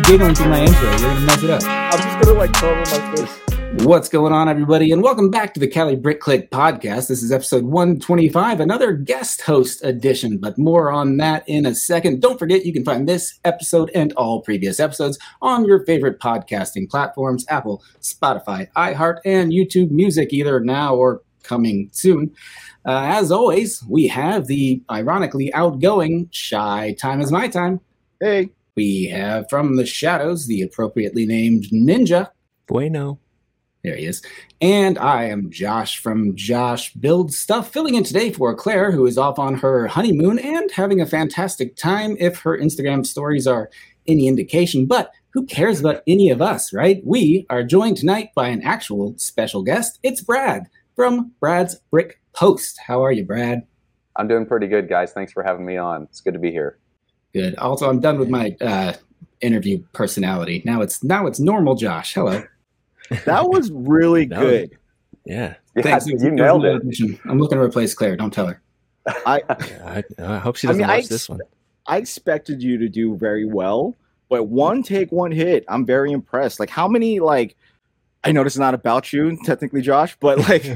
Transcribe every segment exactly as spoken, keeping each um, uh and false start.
giggling through my intro. You're going to mess it up. I'm just going to like cover my face. What's going on, everybody? And welcome back to the Cali Brick Click podcast. This is episode one twenty-five, another guest host edition, but more on that in a second. Don't forget, you can find this episode and all previous episodes on your favorite podcasting platforms, Apple, Spotify, iHeart, and YouTube Music, either now or coming soon. Uh, as always, we have the ironically outgoing Shy Time is My Time. Hey. We have from the shadows the appropriately named Ninja. Bueno. There he is. And I am Josh from Josh Builds Stuff, filling in today for Claire, who is off on her honeymoon and having a fantastic time if her Instagram stories are any indication. But who cares about any of us, right? We are joined tonight by an actual special guest. It's Brad from Brad's Brick Post. How are you, Brad? I'm doing pretty good, guys. Thanks for having me on. It's good to be here. Good. Also, I'm done with my uh, interview personality. Now it's now it's normal Josh. Hello. That was really That good. was- yeah. Yeah, Thanks. you nailed it. I'm looking to replace Claire. Don't tell her. I I, I hope she I doesn't mean, I watch ex- this one. I expected you to do very well, but one take, one hit. I'm very impressed. Like, how many, like, I know this is not about you, technically, Josh, but, like,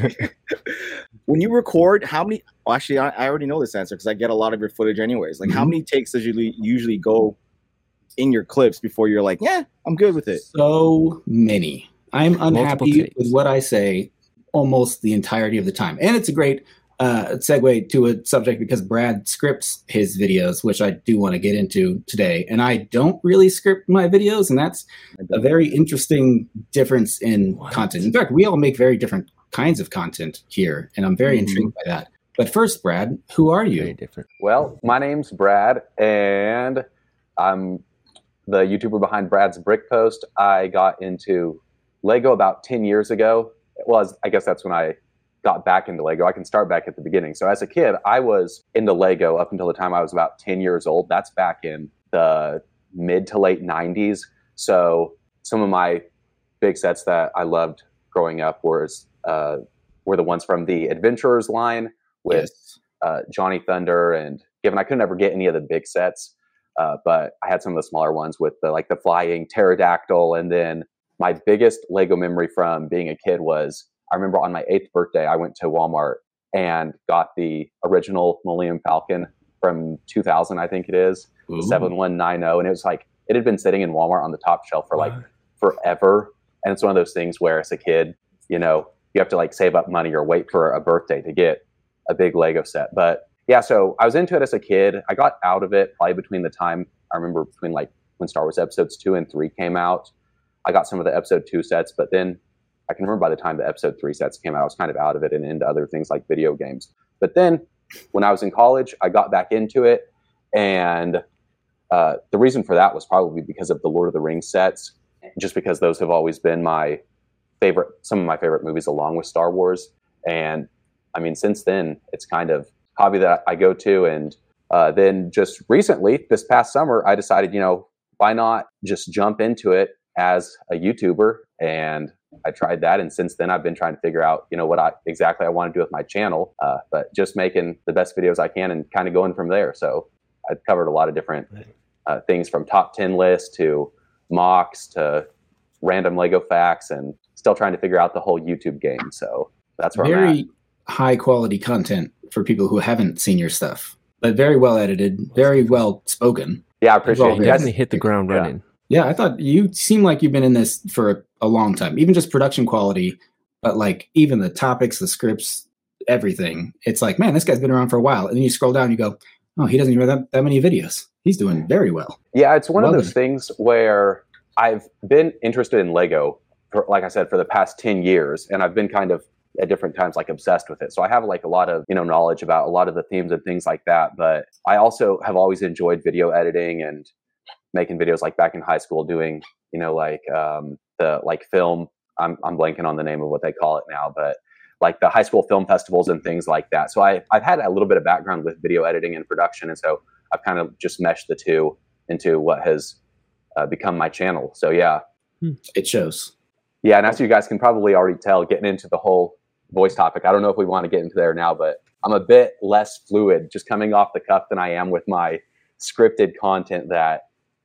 when you record, how many, well, actually, I, I already know this answer because I get a lot of your footage anyways. Like, how Mhm. many takes does you usually go in your clips before you're like, yeah, I'm good with it? So many. I'm Multiple unhappy takes. with what I say almost the entirety of the time. And it's a great uh, segue to a subject because Brad scripts his videos, which I do want to get into today. And I don't really script my videos, and that's a very interesting difference in What? content. In fact, we all make very different kinds of content here, and I'm very Mhm. intrigued by that. But first, Brad, who are Very you? different. Well, my name's Brad, and I'm the YouTuber behind Brad's Brick Post. I got into Lego about ten years ago. Well, I guess that's when I got back into Lego. I can start back at the beginning. So as a kid, I was into Lego up until the time I was about ten years old. That's back in the mid to late nineties. So some of my big sets that I loved growing up was, uh, were the ones from the Adventurers line with Yes. uh, Johnny Thunder, and given I could never get any of the big sets, uh, but I had some of the smaller ones with the like the flying pterodactyl. And then my biggest Lego memory from being a kid was I remember on my eighth birthday I went to Walmart and got the original Millennium Falcon from two thousand, I think it is, Ooh. seven one nine zero, and it was like it had been sitting in Walmart on the top shelf for like What? forever. And it's one of those things where as a kid, you know, you have to like save up money or wait for a birthday to get a big Lego set. But yeah, so I was into it as a kid. I got out of it probably between the time I remember between like when Star Wars episodes two and three came out. I got some of the episode two sets, but then I can remember by the time the episode three sets came out, I was kind of out of it and into other things like video games. But then when I was in college, I got back into it. And uh, the reason for that was probably because of the Lord of the Rings sets, just because those have always been my favorite, some of my favorite movies along with Star Wars. And I mean, since then, it's kind of a hobby that I go to. And uh, then just recently, this past summer, I decided, you know, why not just jump into it as a YouTuber? And I tried that. And since then, I've been trying to figure out, you know, what I exactly I want to do with my channel, uh, but just making the best videos I can and kind of going from there. So I've covered a lot of different uh, things from top ten lists to mocks to random Lego facts, and still trying to figure out the whole YouTube game. So that's where I'm at. Very high quality content for people who haven't seen your stuff, but very well edited, very well spoken. Yeah, I appreciate Well, it. You You guys- definitely hit the ground Yeah. running. Yeah, I thought you seem like you've been in this for a long time, even just production quality, but like even the topics, the scripts, everything. It's like, man, this guy's been around for a while. And then you scroll down and you go, oh, he doesn't even have that, that many videos. He's doing very well. Yeah, it's one Well of those done. things where I've been interested in Lego, for, like I said, for the past ten years, and I've been kind of at different times like obsessed with it. So I have like a lot of, you know, knowledge about a lot of the themes and things like that. But I also have always enjoyed video editing and making videos, like back in high school doing, you know, like um, the like film. I'm I'm blanking on the name of what they call it now, but like the high school film festivals and things like that. So I I've had a little bit of background with video editing and production, and so I've kind of just meshed the two into what has uh, become my channel. So yeah, It shows. yeah, and as you guys can probably already tell, getting into the whole voice topic, I don't know if we want to get into there now, but I'm a bit less fluid just coming off the cuff than I am with my scripted content that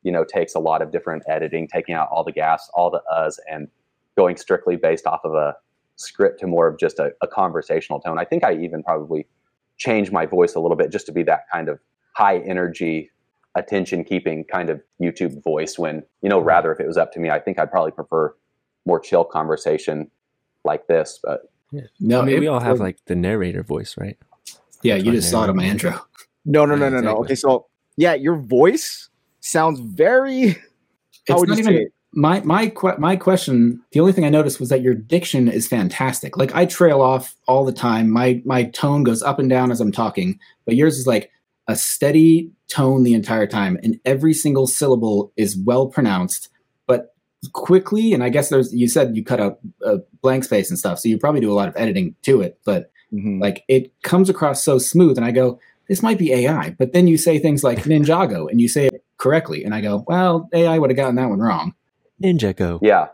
you know, takes a lot of different editing, taking out all the gaps, all the uhs, and going strictly based off of a script to more of just a, a conversational tone. I think I even probably changed my voice a little bit just to be that kind of high energy, attention keeping kind of YouTube voice when, you know, rather if it was up to me, I think I'd probably prefer more chill conversation like this. But yeah. No, I mean, it- we all have like the narrator voice, right? Yeah, you Fun just saw it on my narrator. intro. No, no, no, Yeah, no, no. exactly. Okay, so yeah, your voice sounds very. How It's would not you even say it? my my que- my question. The only thing I noticed was that your diction is fantastic. Like I trail off all the time. My my tone goes up and down as I'm talking, but yours is like a steady tone the entire time, and every single syllable is well pronounced, but quickly. And I guess there's you said you cut out uh, blank space and stuff, so you probably do a lot of editing to it. But Mhm. like it comes across so smooth, and I go, this might be A I. But then you say things like Ninjago, and you say it correctly, and I go, well, A I would have gotten that one wrong. Ninja Go. yeah,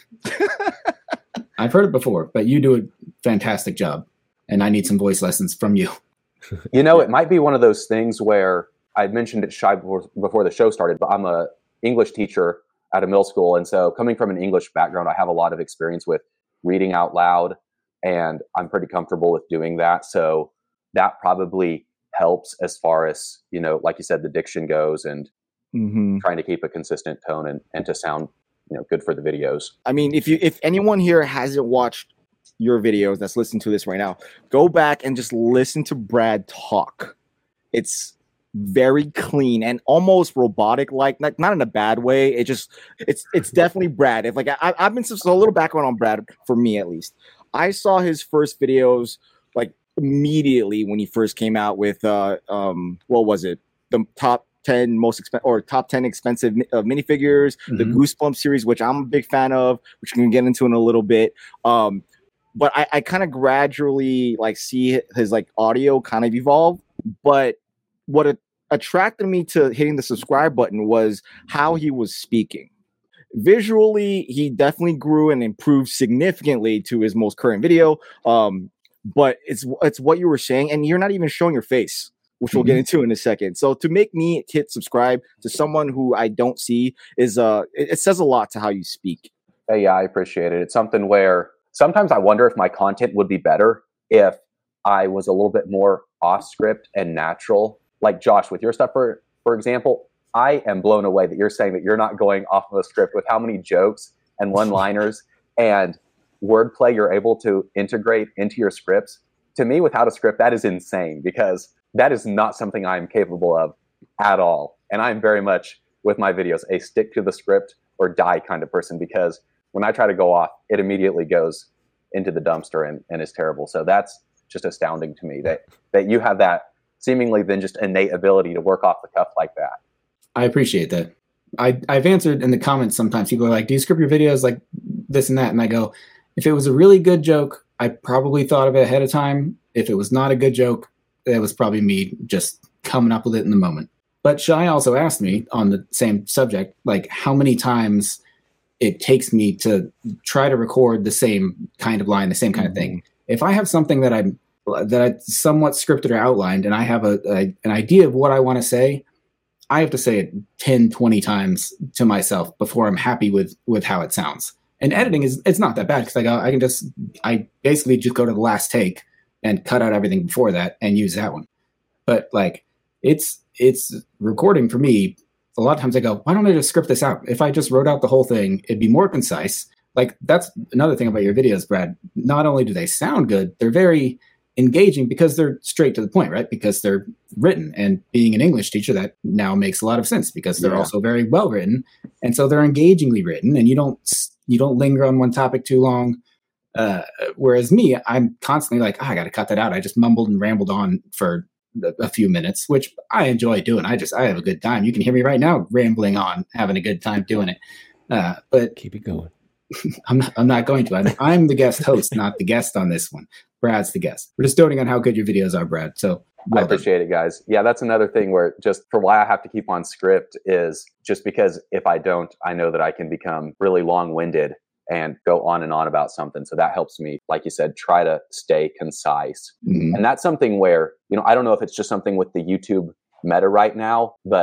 I've heard it before, but you do a fantastic job, and I need some voice lessons from you. you know, it might be one of those things where I mentioned it shy before, before the show started, but I'm a English teacher at a middle school. And so coming from an English background, I have a lot of experience with reading out loud, and I'm pretty comfortable with doing that. So that probably helps as far as, you know, like you said, the diction goes and Mhm. trying to keep a consistent tone and, and to sound, you know, good for the videos. I mean, if you if anyone here hasn't watched your videos that's listening to this right now, go back and just listen to Brad talk. It's very clean and almost robotic, like not, not in a bad way. It just it's it's definitely Brad. If like I, I've been so a little background on Brad for me at least. I saw his first videos like immediately when he first came out with uh um what was it the top ten most expensive or top ten expensive uh, minifigures, the Mhm. Goosebumps series, which I'm a big fan of, which we can get into in a little bit. Um, but I, I kind of gradually like see his like audio kind of evolve. But what a- attracted me to hitting the subscribe button was how he was speaking. Visually, he definitely grew and improved significantly to his most current video. Um, but it's it's what you were saying, and you're not even showing your face, which we'll get into in a second. So to make me hit subscribe to someone who I don't see is uh it, it says a lot to how you speak. Hey, yeah, I appreciate it. It's something where sometimes I wonder if my content would be better if I was a little bit more off script and natural. Like Josh, with your stuff, for for example, I am blown away that you're saying that you're not going off of a script with how many jokes and one-liners and wordplay you're able to integrate into your scripts. To me, without a script, that is insane because that is not something I'm capable of at all. And I'm very much, with my videos, a stick to the script or die kind of person because when I try to go off, it immediately goes into the dumpster and, and is terrible. So that's just astounding to me that that you have that seemingly then just innate ability to work off the cuff like that. I appreciate that. I, I've answered in the comments sometimes. People are like, do you script your videos like this and that? And I go, if it was a really good joke, I probably thought of it ahead of time. If it was not a good joke, it was probably me just coming up with it in the moment. But Shai also asked me on the same subject, like how many times it takes me to try to record the same kind of line, the same kind of thing. If I have something that I'm that I somewhat scripted or outlined, and I have a, a an idea of what I want to say, I have to say it ten, twenty times to myself before I'm happy with, with how it sounds. And editing is, it's not that bad because I go, I can just, I basically just go to the last take and cut out everything before that and use that one. But like, it's, it's recording for me. A lot of times I go, why don't I just script this out? If I just wrote out the whole thing, it'd be more concise. Like that's another thing about your videos, Brad. Not only do they sound good, they're very engaging because they're straight to the point, right? Because they're written, and being an English teacher, that now makes a lot of sense because they're Yeah. also very well written, and so they're engagingly written, and you don't you don't linger on one topic too long. Uh, whereas me, I'm constantly like, oh, I got to cut that out. I just mumbled and rambled on for a, a few minutes, which I enjoy doing. I just I have a good time. You can hear me right now rambling on, having a good time doing it. Uh, but Keep it going. I'm not, I'm not going to. I'm, I'm the guest host, not the guest on this one. Brad's the guest. We're just doting on how good your videos are, Brad. So well I appreciate it, guys. Yeah, that's another thing where just for why I have to keep on script is just because if I don't, I know that I can become really long-winded and go on and on about something. So that helps me, like you said, try to stay concise. done. Mhm. And that's something where, you know, I don't know if it's just something with the YouTube meta right now, but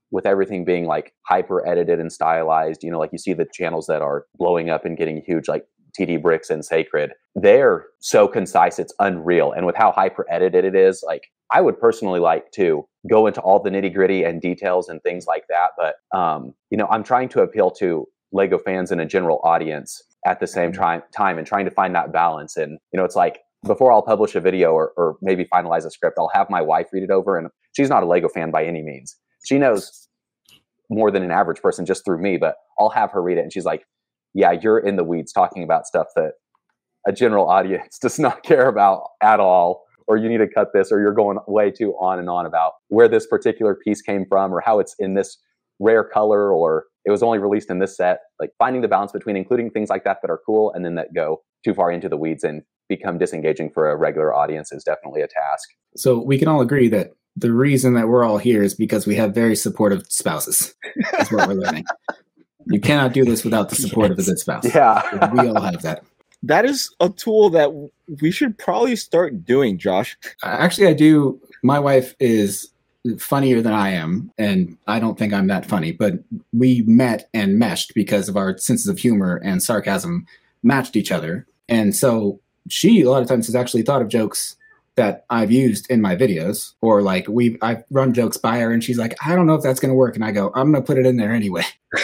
with everything being like hyper edited and stylized, you know, like you see the channels that are blowing up and getting huge, like T D Bricks and Sacred, they're so concise, it's unreal. And with how hyper edited it is, like I would personally like to go into all the nitty gritty and details and things like that. But, um, you know, I'm trying to appeal to Lego fans and a general audience at the same try- time and trying to find that balance. And, you know, it's like before I'll publish a video or, or maybe finalize a script, I'll have my wife read it over. And she's not a Lego fan by any means. She knows more than an average person just through me, but I'll have her read it. And she's like, yeah, you're in the weeds talking about stuff that a general audience does not care about at all, or you need to cut this, or you're going way too on and on about where this particular piece came from or how it's in this rare color or it was only released in this set. Like finding the balance between including things like that that are cool and then that go too far into the weeds and become disengaging for a regular audience is definitely a task. So we can all agree that the reason that we're all here is because we have very supportive spouses. That's what we're learning. You cannot do this without the support of a good spouse. Yeah. We all have that. That is a tool that we should probably start doing, Josh. Actually, I do. My wife is funnier than I am, and I don't think I'm that funny, but we met and meshed because of our senses of humor and sarcasm matched each other. And so she, a lot of times, has actually thought of jokes that I've used in my videos, or like we I've run jokes by her and she's like, I don't know if that's going to work. And I go, I'm going to put it in there anyway.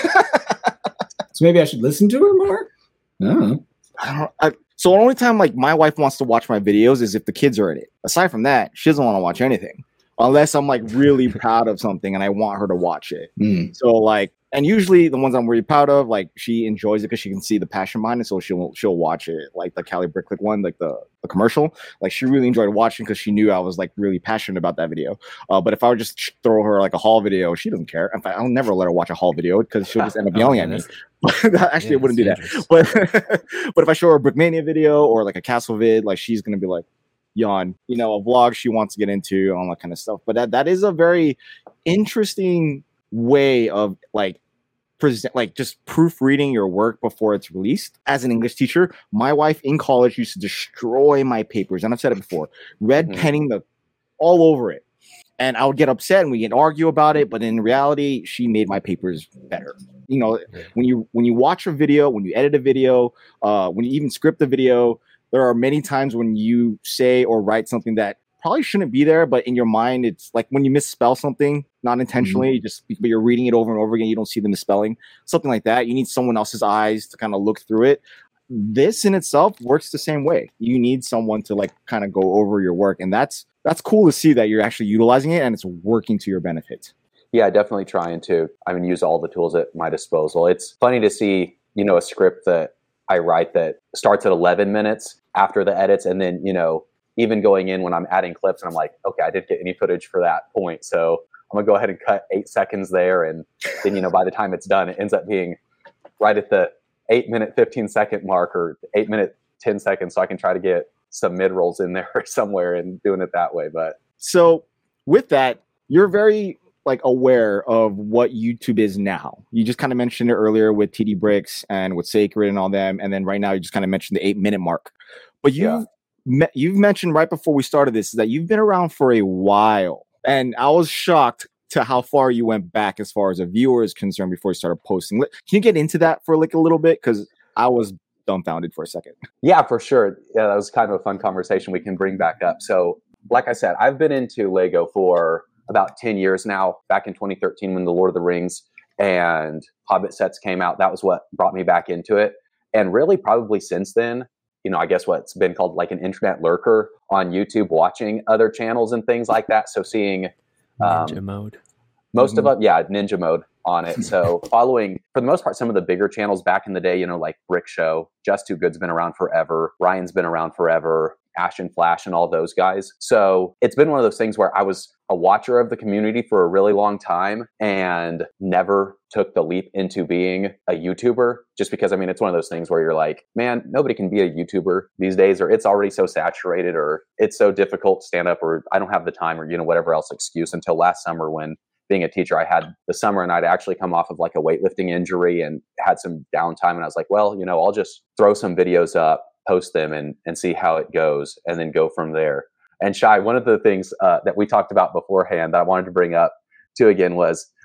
So maybe I should listen to her more. I don't know. I don't, I, so the only time like my wife wants to watch my videos is if the kids are in it. Aside from that, she doesn't want to watch anything unless I'm like really proud of something and I want her to watch it. Mm. So like, and usually the ones I'm really proud of, like she enjoys it because she can see the passion behind it, so she'll she'll watch it. Like the Cali Brick Click one, like the, the commercial, like she really enjoyed watching because she knew I was like really passionate about that video. Uh, but if I would just throw her like a haul video, she doesn't care. In fact, I'll never let her watch a haul video because she'll just end up yelling oh, at me. yeah, Actually, yeah, I wouldn't do that. dangerous. But but if I show her a Brickmania video or like a Castle vid, like she's gonna be like, yawn, you know, a vlog she wants to get into, all that kind of stuff. But that that is a very interesting way of like present, like just proofreading your work before it's released. As an English teacher, my wife in college used to destroy my papers, and I've said it before, red Mhm. penning the all over it. And I would get upset and we get argue about it, but in reality, she made my papers better. You know, when you when you watch a video, when you edit a video, uh, when you even script a video, there are many times when you say or write something that probably shouldn't be there, but in your mind, it's like when you misspell something, not intentionally, Mm-hmm. you just but you're reading it over and over again, you don't see the misspelling, something like that. You need someone else's eyes to kind of look through it. This in itself works the same way. You need someone to like kind of go over your work, and that's that's cool to see that you're actually utilizing it and it's working to your benefit. Yeah, definitely trying to, I mean, use all the tools at my disposal. It's funny to see, you know, a script that I write that starts at eleven minutes after the edits. And then, you know, even going in when I'm adding clips and I'm like, okay, I didn't get any footage for that point. So I'm gonna go ahead and cut eight seconds there. And then, you know, by the time it's done, it ends up being right at the eight minute, fifteen second mark or eight minute, ten seconds. So I can try to get some mid rolls in there somewhere and doing it that way. But So with that, you're very like aware of what YouTube is now. You just kind of mentioned it earlier with T D Bricks and with Sacred and all them, and then right now you just kind of mentioned the eight minute mark. But you Yeah. me- you've mentioned right before we started this that you've been around for a while, and I was shocked to how far you went back as far as a viewer is concerned before you started posting. Can you get into that for like a little bit? Because I was dumbfounded for a second. yeah, for sure. Yeah, that was kind of a fun conversation we can bring back up. So like I said, I've been into Lego for about ten years now. Back in twenty thirteen when the Lord of the Rings and Hobbit sets came out, that was what brought me back into it. And really probably since then, you know, I guess what's been called like an internet lurker on YouTube, watching other channels and things like that. So seeing um, Ninja mode. most Mhm. of them, yeah, ninja mode on it. So following, for the most part, some of the bigger channels back in the day, you know, like Brick Show, Just Too Good's been around forever, Ryan's been around forever, Ash and Flash and all those guys. So it's been one of those things where I was a watcher of the community for a really long time and never took the leap into being a YouTuber, just because, I mean, it's one of those things where you're like, man, nobody can be a YouTuber these days, or it's already so saturated, or it's so difficult to stand up, or I don't have the time, or, you know, whatever else excuse, until last summer when being a teacher, I had the summer and I'd actually come off of like a weightlifting injury and had some downtime. And I was like, well, you know, I'll just throw some videos up, post them and, and see how it goes and then go from there. And Shai, one of the things uh, that we talked about beforehand that I wanted to bring up too again was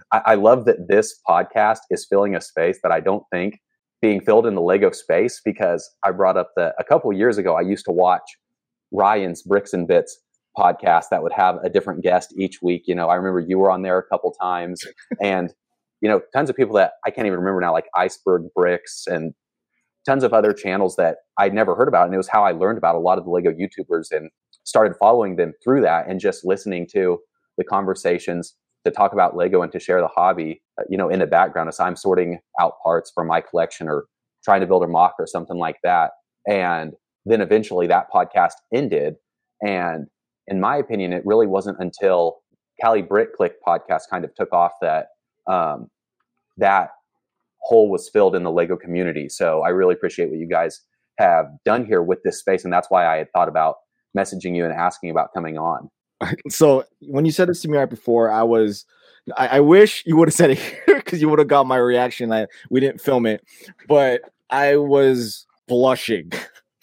I, I love that this podcast is filling a space that I don't think being filled in the Lego space, because I brought up that a couple years ago, I used to watch Ryan's Bricks and Bits podcast that would have a different guest each week. You know, I remember you were on there a couple times, and, you know, tons of people that I can't even remember now, like Iceberg Bricks and tons of other channels that I'd never heard about. And it was how I learned about a lot of the Lego YouTubers and started following them through that, and just listening to the conversations to talk about Lego and to share the hobby, uh, you know, in the background as I'm sorting out parts for my collection or trying to build a mock or something like that. And then eventually that podcast ended. And in my opinion, it really wasn't until Cali Brick Click podcast kind of took off that um, that hole was filled in the Lego community. So I really appreciate what you guys have done here with this space. And that's why I had thought about messaging you and asking about coming on. So when you said this to me right before, I was, I, I wish you would have said it here because you would have got my reaction. I, we didn't film it, but I was blushing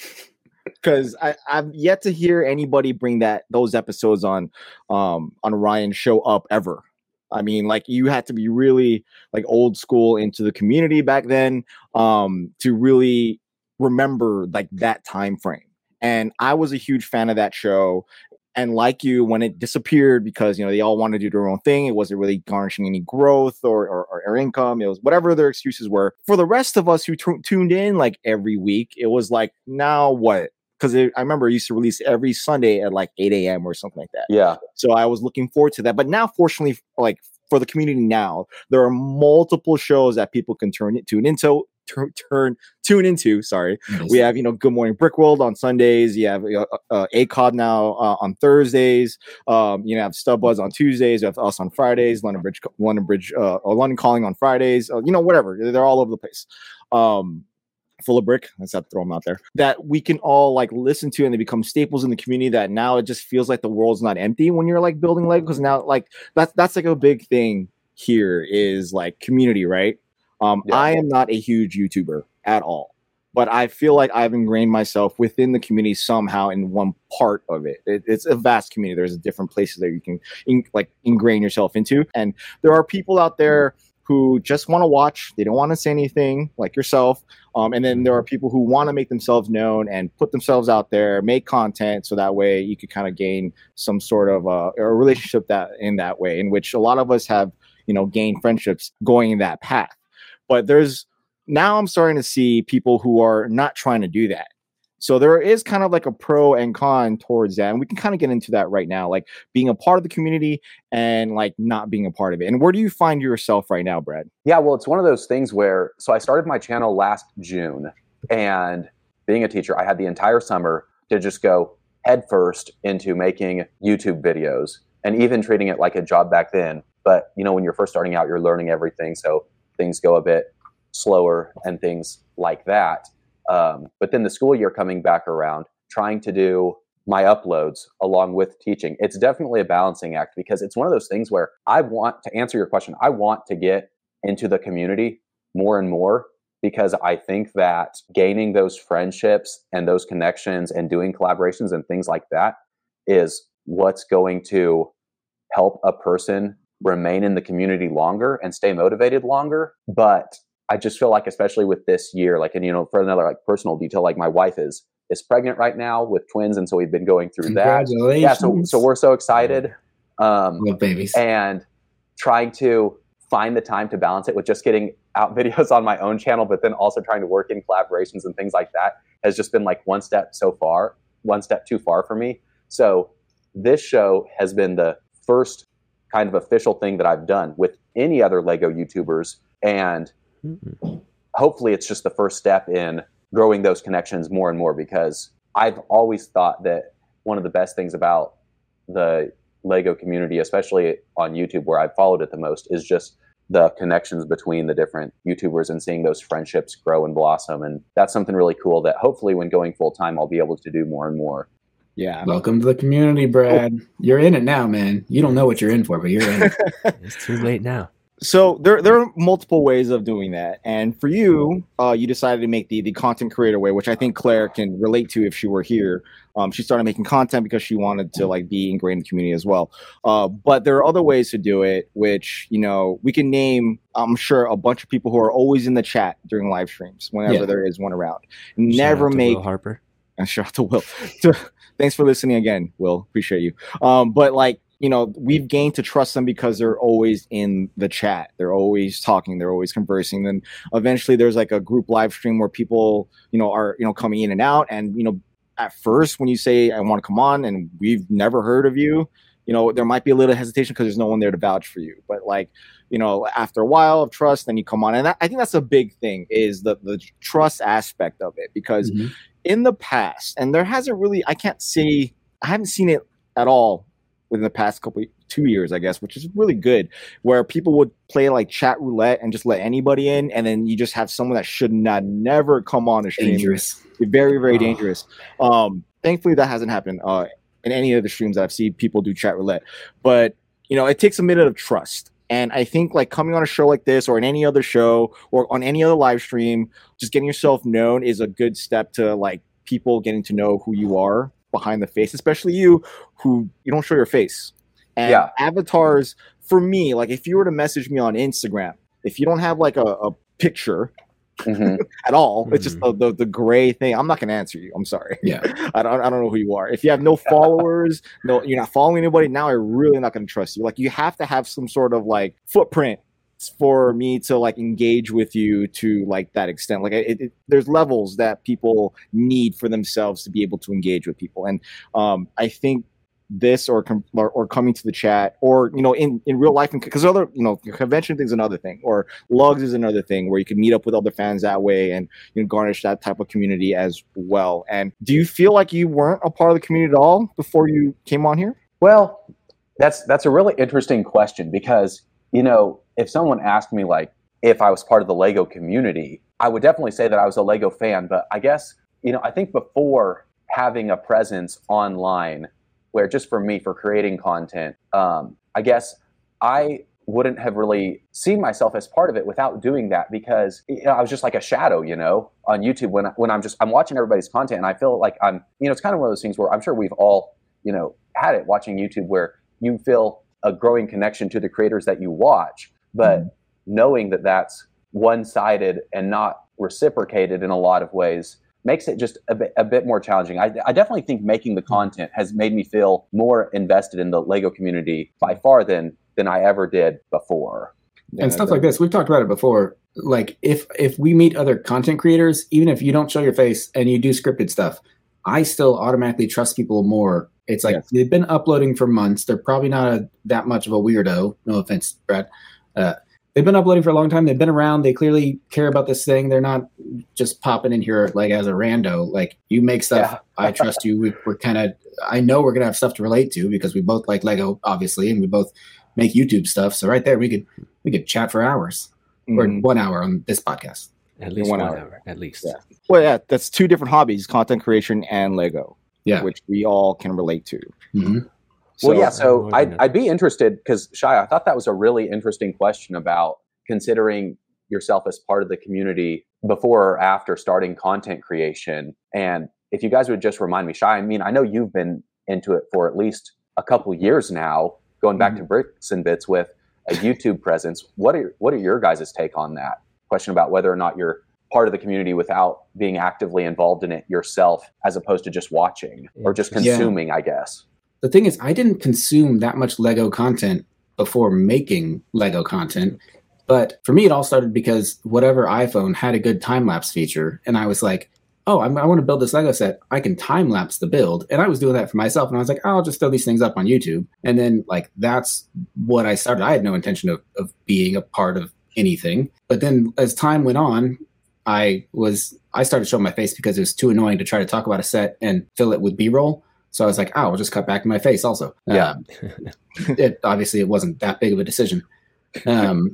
because I I've yet to hear anybody bring that those episodes on um on Ryan's show up ever. I mean, like, you had to be really like old school into the community back then um to really remember like that time frame. And I was a huge fan of that show. And like you, when it disappeared because, you know, they all wanted to do their own thing, it wasn't really garnishing any growth or, or, or income. It was whatever their excuses were. For the rest of us who t- tuned in like every week, it was like, now what? Because I remember it used to release every Sunday at like eight a.m. or something like that. Yeah. So I was looking forward to that. But now, fortunately, like for the community now, there are multiple shows that people can turn it, tune into. Turn, turn tune into sorry yes. We have, you know, Good Morning Brick World on Sundays. You have uh, uh, A C O D now uh, on Thursdays. Um, you have Stub Buzz on Tuesdays. You have us on Fridays. London Bridge, London Bridge, uh, or London Calling on Fridays. Uh, you know, whatever. They're all over the place. Um, Full of Brick. Let's have to throw them out there. That we can all like listen to, and they become staples in the community. That now it just feels like the world's not empty when you're like building Lego, because now like that's that's like a big thing here is like community, right? Um, yeah. I am not a huge YouTuber at all, but I feel like I've ingrained myself within the community somehow in one part of it. it it's a vast community. There's different places that you can in, like ingrain yourself into. And there are people out there who just want to watch. They don't want to say anything, like yourself. Um, and then there are people who want to make themselves known and put themselves out there, make content, so that way you could kind of gain some sort of uh, a relationship that in that way, in which a lot of us have, you know, gained friendships going in that path. But there's now I'm starting to see people who are not trying to do that. So there is kind of like a pro and con towards that. And we can kind of get into that right now, like being a part of the community and like not being a part of it. And where do you find yourself right now, Brad? Yeah, well, it's one of those things where, so I started my channel last June, and being a teacher, I had the entire summer to just go headfirst into making YouTube videos and even treating it like a job back then. But, you know, when you're first starting out, you're learning everything. So things go a bit slower and things like that. Um, but then the school year coming back around, trying to do my uploads along with teaching, it's definitely a balancing act, because it's one of those things where I want to answer your question. I want to get into the community more and more, because I think that gaining those friendships and those connections and doing collaborations and things like that is what's going to help a person remain in the community longer and stay motivated longer. But I just feel like, especially with this year, like, and, you know, for another like personal detail, like my wife is, is pregnant right now with twins. And so we've been going through that. Yeah. So, so we're so excited. Um, Love babies. And trying to find the time to balance it with just getting out videos on my own channel, but then also trying to work in collaborations and things like that has just been like one step so far, one step too far for me. So this show has been the first kind of official thing that I've done with any other Lego YouTubers. And mm-hmm. hopefully it's just the first step in growing those connections more and more, because I've always thought that one of the best things about the Lego community, especially on YouTube where I've followed it the most, is just the connections between the different YouTubers and seeing those friendships grow and blossom. And that's something really cool that hopefully when going full time, I'll be able to do more and more. Yeah. Welcome to the community, Brad. Oh. You're in it now, man. You don't know what you're in for, but you're in it. It's too late now. So there, there are multiple ways of doing that, and for you, uh, you decided to make the the content creator way, which I think Claire can relate to if she were here. Um, she started making content because she wanted to like be ingrained in the community as well. Uh, but there are other ways to do it, which you know we can name. I'm sure a bunch of people who are always in the chat during live streams whenever yeah. there is one around. Never make Will Harper. Uh, shout out to Will. Thanks for listening again, Will. Appreciate you. Um, but like. You know, we've gained to trust them because they're always in the chat. They're always talking. They're always conversing. Then eventually there's like a group live stream where people, you know, are, you know, coming in and out. And, you know, at first when you say, I want to come on and we've never heard of you, you know, there might be a little hesitation because there's no one there to vouch for you. But like, you know, after a while of trust, then you come on. And that, I think that's a big thing is the, the trust aspect of it. Because mm-hmm. in the past, and there hasn't really, I can't say, I haven't seen it at all within the past couple two years, I guess, which is really good, where people would play like chat roulette and just let anybody in, and then you just have someone that should not never come on a stream. Dangerous. Very, very oh. dangerous. Um, thankfully, that hasn't happened uh, in any of the streams that I've seen people do chat roulette. But, you know, it takes a minute of trust. And I think like coming on a show like this or in any other show or on any other live stream, just getting yourself known is a good step to like people getting to know who you are behind the face, especially you who you don't show your face. And yeah. avatars, for me, like if you were to message me on Instagram, if you don't have like a, a picture mm-hmm. at all, mm-hmm. it's just the, the, the gray thing. I'm not going to answer you. I'm sorry. Yeah, I don't I don't know who you are. If you have no followers, no, you're not following anybody. Now I'm really not going to trust you. Like you have to have some sort of like footprint for me to like engage with you to like that extent. Like it, it, there's levels that people need for themselves to be able to engage with people. And um, I think this or, com- or or coming to the chat or, you know, in, in real life, because other, you know, convention thing's another thing, or Lugs is another thing where you can meet up with other fans that way and, you know, garnish that type of community as well. And do you feel like you weren't a part of the community at all before you came on here? Well, that's, that's a really interesting question because, you know, if someone asked me like if I was part of the Lego community, I would definitely say that I was a Lego fan. But I guess, you know, I think before having a presence online, where just for me, for creating content, um, I guess I wouldn't have really seen myself as part of it without doing that because you know, I was just like a shadow, you know, on YouTube when, when I'm just, I'm watching everybody's content and I feel like I'm, you know, it's kind of one of those things where I'm sure we've all, you know, had it watching YouTube where you feel a growing connection to the creators that you watch. But mm-hmm. knowing that that's one-sided and not reciprocated in a lot of ways makes it just a bit, a bit more challenging. I, I definitely think making the content has made me feel more invested in the Lego community by far than than I ever did before. And yeah, stuff like this, we've talked about it before. Like if if we meet other content creators, even if you don't show your face and you do scripted stuff, I still automatically trust people more. It's like yes. they've been uploading for months. They're probably not a, that much of a weirdo. No offense, Brad. Uh, they've been uploading for a long time. They've been around. They clearly care about this thing. They're not just popping in here like as a rando. Like you make stuff. Yeah. I trust you. We, we're kind of, I know we're going to have stuff to relate to because we both like Lego, obviously, and we both make YouTube stuff. So right there, we could, we could chat for hours mm-hmm. or one hour on this podcast. At least one, one hour. hour, at least. Yeah. Well, yeah, that's two different hobbies, content creation and Lego. Yeah. Which we all can relate to. Mm-hmm. So, well, yeah, so I'd, I'd be interested because, Shai, I thought that was a really interesting question about considering yourself as part of the community before or after starting content creation. And if you guys would just remind me, Shai, I mean, I know you've been into it for at least a couple years now, going back mm-hmm. to Bricks and Bits with a YouTube presence. What are, what are your guys' take on that question about whether or not you're part of the community without being actively involved in it yourself, as opposed to just watching or just consuming, yeah. I guess? The thing is, I didn't consume that much Lego content before making Lego content. But for me, it all started because whatever iPhone had a good time-lapse feature. And I was like, oh, I'm, I want to build this Lego set. I can time-lapse the build. And I was doing that for myself. And I was like, oh, I'll just throw these things up on YouTube. And then, like, that's what I started. I had no intention of, of being a part of anything. But then as time went on, I was I started showing my face because it was too annoying to try to talk about a set and fill it with B-roll. So I was like, oh, I'll just cut back to my face also. Yeah. Um, it, obviously, it wasn't that big of a decision. Um,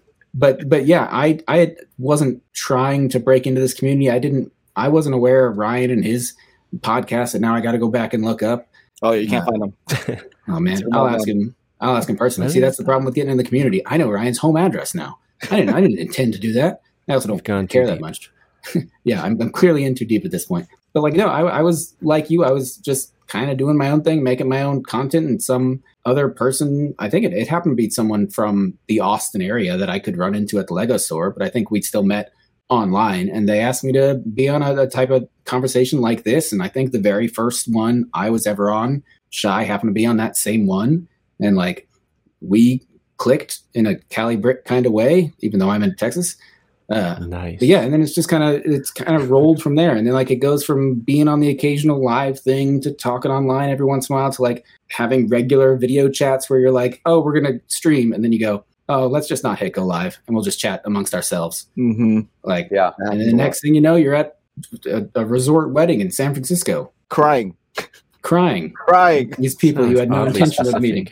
but but yeah, I I wasn't trying to break into this community. I didn't. I wasn't aware of Ryan and his podcast, and now I got to go back and look up. Oh, you can't uh, find them. Oh man, I'll ask him. I'll ask him personally. Really? See, that's the problem with getting in the community. I know Ryan's home address now. I didn't. I didn't intend to do that. I also You've gone don't care too that deep. much. yeah, I'm, I'm clearly in too deep at this point. But like, no, I, I was like you. I was just kind of doing my own thing, making my own content, and some other person. I think it, it happened to be someone from the Austin area that I could run into at the Lego store. But I think we still met online, and they asked me to be on a, a type of conversation like this. And I think the very first one I was ever on, Shy happened to be on that same one, and like we clicked in a Cali Brick kind of way, even though I'm in Texas. Uh, Nice. but yeah, and then it's just kind of it's kind of rolled from there, and then like it goes from being on the occasional live thing to talking online every once in a while to like having regular video chats where you're like, oh, we're gonna stream, and then you go, oh, let's just not hit go live, and we'll just chat amongst ourselves. Mm-hmm. Like, Yeah. and then the next thing you know, you're at a, a resort wedding in San Francisco, Crying, crying. crying. These people you had no Oddly intention of specific. meeting,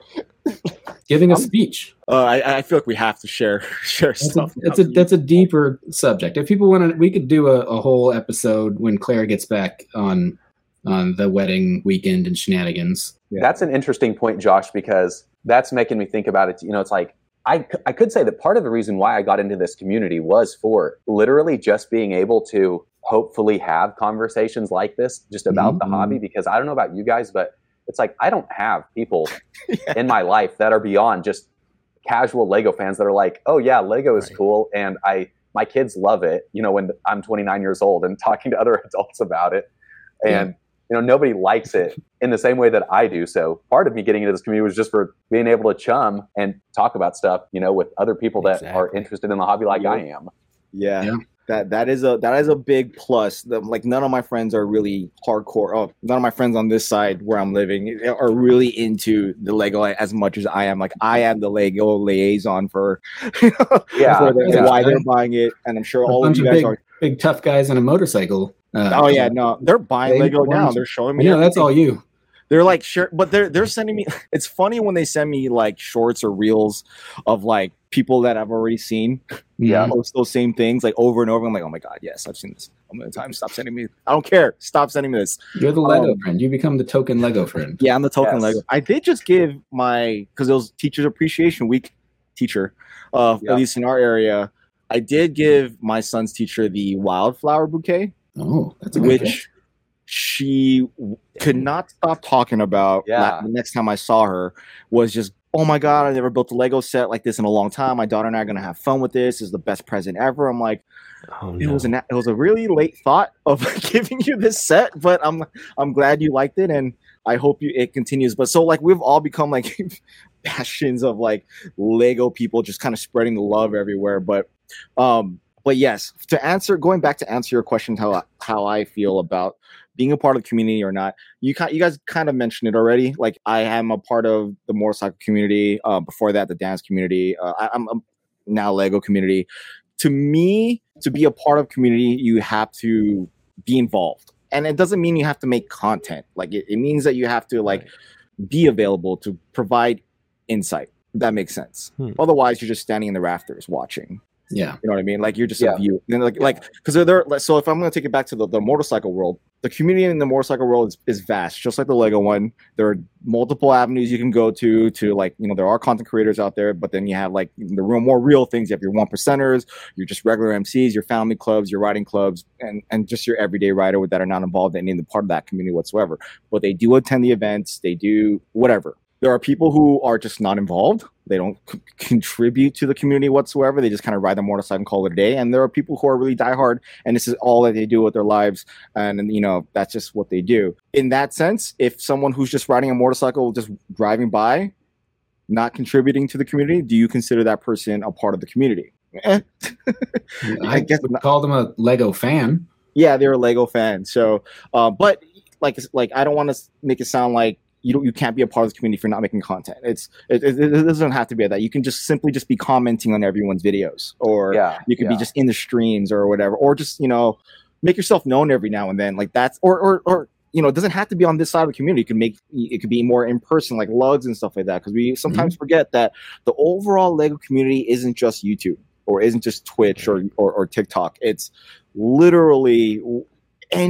giving a speech. Uh, I, I feel like we have to share share That's a, stuff. that's a that's a deeper subject. If people want to, we could do a, a whole episode when Claire gets back on on the wedding weekend and shenanigans. Yeah. That's an interesting point, Josh, because that's making me think about it. You know, it's like I, c- I could say that part of the reason why I got into this community was for literally just being able to hopefully have conversations like this just about Mhm. the hobby. Because I don't know about you guys, but it's like I don't have people in my life that are beyond just casual Lego fans that are like, oh yeah, Lego is Right. cool, and I my kids love it. You know, when I'm twenty-nine years old and talking to other adults about it, and you know, nobody likes it in the same way that I do. So part of me getting into this community was just for being able to chum and talk about stuff, you know, with other people that are Exactly. interested in the hobby like Yeah. I am. Yeah. Yeah. That that is a that is a big plus. The, like none of my friends are really hardcore. Oh, none of my friends on this side where I'm living are really into the Lego as much as I am. Like I am the Lego liaison for, Yeah. for the, Yeah. why they're buying it, and I'm sure A all of bunch you of guys big, are. big tough guys on a motorcycle. Uh, Oh yeah, no, they're buying They- Lego now. ones- They're showing I me. know that's everything. all you. They're like sure, but they're they're sending me. It's funny when they send me like shorts or reels of like people that I've already seen Yeah. post those same things like over and over. I'm like, oh my god, yes, I've seen this a million times. Stop sending me. I don't care. Stop sending me this. You're the Lego Um, friend. You become the token Lego friend. Yeah, I'm the token Yes. Lego. I did just give my because it was Teachers Appreciation Week. Teacher, uh, Yeah. at least in our area, I did give my son's teacher the wildflower bouquet, Oh, that's a good gift. which she w- could not stop talking about. Yeah. la- the next time I saw her was just, oh my god, I never built a Lego set like this in a long time. My daughter and I are gonna have fun with this. This is the best present ever. I'm like, Oh, it no. was an it was a really late thought of giving you this set, but I'm I'm glad you liked it, and I hope you it continues. But so like we've all become like bastions of like Lego people, just kind of spreading the love everywhere. But um, but yes, to answer going back to answer your question, how how I feel about being a part of the community or not, you kind you guys kind of mentioned it already. Like I am a part of the motorcycle community. Uh, before that, the dance community. Uh, I, I'm, I'm now Lego community. To me, to be a part of community, you have to be involved, and it doesn't mean you have to make content. Like it, it means that you have to like be available to provide insight. If that makes sense. Hmm. Otherwise, you're just standing in the rafters watching. Yeah. You know what I mean? Like you're just Yeah. a view. And like like because they're, they're like, so if I'm going to take it back to the, the motorcycle world, the community in the motorcycle world is, is vast, just like the Lego one. There are multiple avenues you can go to to like, you know, there are content creators out there, but then you have like the real more real things. You have your one percenters, your just regular M Cs, your family clubs, your riding clubs, and and just your everyday rider that are not involved in any part of that community whatsoever. But they do attend the events, they do whatever. There are people who are just not involved. They don't c- contribute to the community whatsoever. They just kind of ride their motorcycle and call it a day. And there are people who are really diehard, and this is all that they do with their lives. And, and, you know, that's just what they do. In that sense, if someone who's just riding a motorcycle, just driving by, not contributing to the community, do you consider that person a part of the community? Eh. I, guess would not. call them a Lego fan. Yeah, they're a Lego fan. So, uh, but like, like I don't want to make it sound like you don't, you can't be a part of the community if you're not making content. It's it, it, it doesn't have to be that. You can just simply just be commenting on everyone's videos, or Yeah. you could yeah. be just in the streams or whatever, or just you know make yourself known every now and then. Like that's or or or you know it doesn't have to be on this side of the community. It can make it could be more in person, like lugs and stuff like that. Because we sometimes forget that the overall Lego community isn't just YouTube or isn't just Twitch or or, or TikTok. It's literally any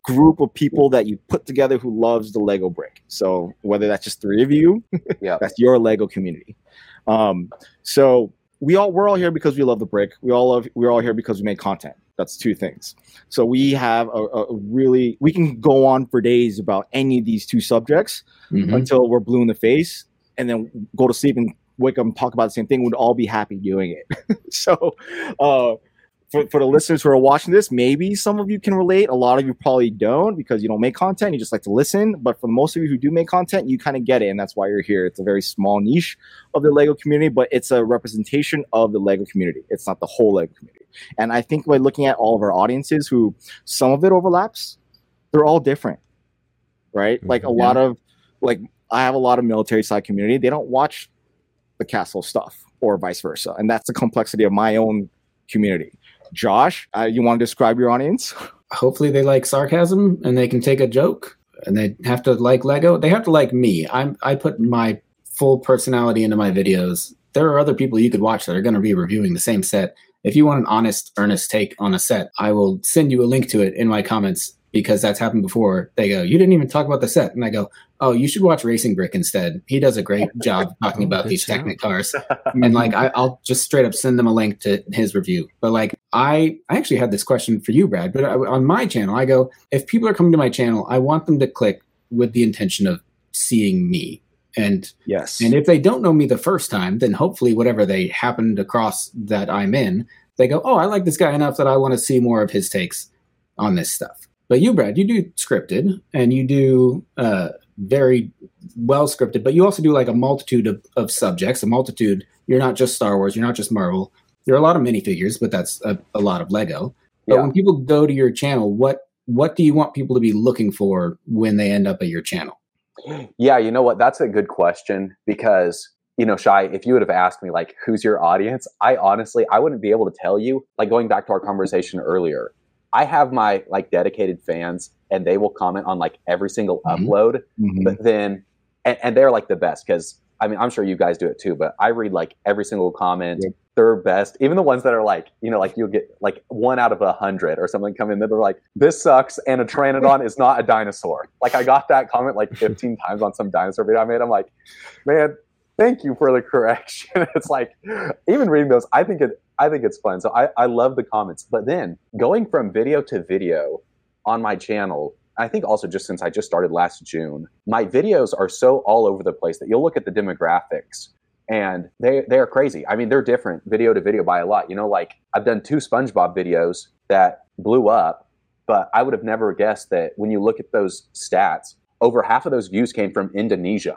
group of people that you put together who loves the Lego brick. So whether that's just three of you, Yeah. that's your Lego community. Um, so we all we're all here because we love the brick. We all love we're all here because we make content. That's two things. So we have a, a really we can go on for days about any of these two subjects Mhm. until we're blue in the face, and then go to sleep and wake up and talk about the same thing. We'd all be happy doing it. So uh, for, for the listeners who are watching this, maybe some of you can relate. A lot of you probably don't because you don't make content. You just like to listen. But for most of you who do make content, you kind of get it. And that's why you're here. It's a very small niche of the Lego community, but it's a representation of the Lego community. It's not the whole Lego community. And I think by looking at all of our audiences who some of it overlaps, they're all different, right? Like a Yeah. lot of, like I have a lot of military side community. They don't watch the castle stuff or vice versa. And that's the complexity of my own community. Josh, uh, you want to describe your audience? Hopefully they like sarcasm and they can take a joke, and they have to like Lego. They have to like me. I'm I put my full personality into my videos. There are other people you could watch that are going to be reviewing the same set. If you want an honest, earnest take on a set, I will send you a link to it in my comments, because that's happened before. They go, "You didn't even talk about the set." And I go, "Oh, you should watch Racing Brick instead. He does a great job talking Oh, about good these job. Technic cars." And like, I, I'll just straight up send them a link to his review. But like, I, I actually had this question for you, Brad, but I, on my channel, I go, if people are coming to my channel, I want them to click with the intention of seeing me. And Yes. and if they don't know me the first time, then hopefully whatever they happened across that I'm in, they go, "Oh, I like this guy enough that I want to see more of his takes on this stuff." But you, Brad, you do scripted, and you do uh, very well scripted, but you also do like a multitude of, of subjects, a multitude. You're not just Star Wars. You're not just Marvel. There are a lot of minifigures, but that's a, a lot of Lego. But Yeah. when people go to your channel, what what do you want people to be looking for when they end up at your channel? Yeah, you know what? That's a good question, because, you know, Shai, if you would have asked me, like, who's your audience? I honestly, I wouldn't be able to tell you. Like, going back to our conversation earlier, I have my, like, dedicated fans, and they will comment on, like, every single Mhm. upload. Mhm. But then, and, and they're, like, the best, because, I mean, I'm sure you guys do it too, but I read, like, every single comment. Yep. They're best. Even the ones that are, like, you know, like, you'll get, like, one out of a hundred or something come in that they're like, "This sucks, and a Pteranodon is not a dinosaur." Like, I got that comment, like, fifteen times on some dinosaur video I made. I'm like, man, thank you for the correction. It's like, even reading those, I think it, I think it's fun. So I, I love the comments. But then going from video to video on my channel, I think also just since I just started last June, my videos are so all over the place that you'll look at the demographics and they they are crazy. I mean, they're different video to video by a lot. You know, like, I've done two SpongeBob videos that blew up, but I would have never guessed that when you look at those stats, over half of those views came from Indonesia.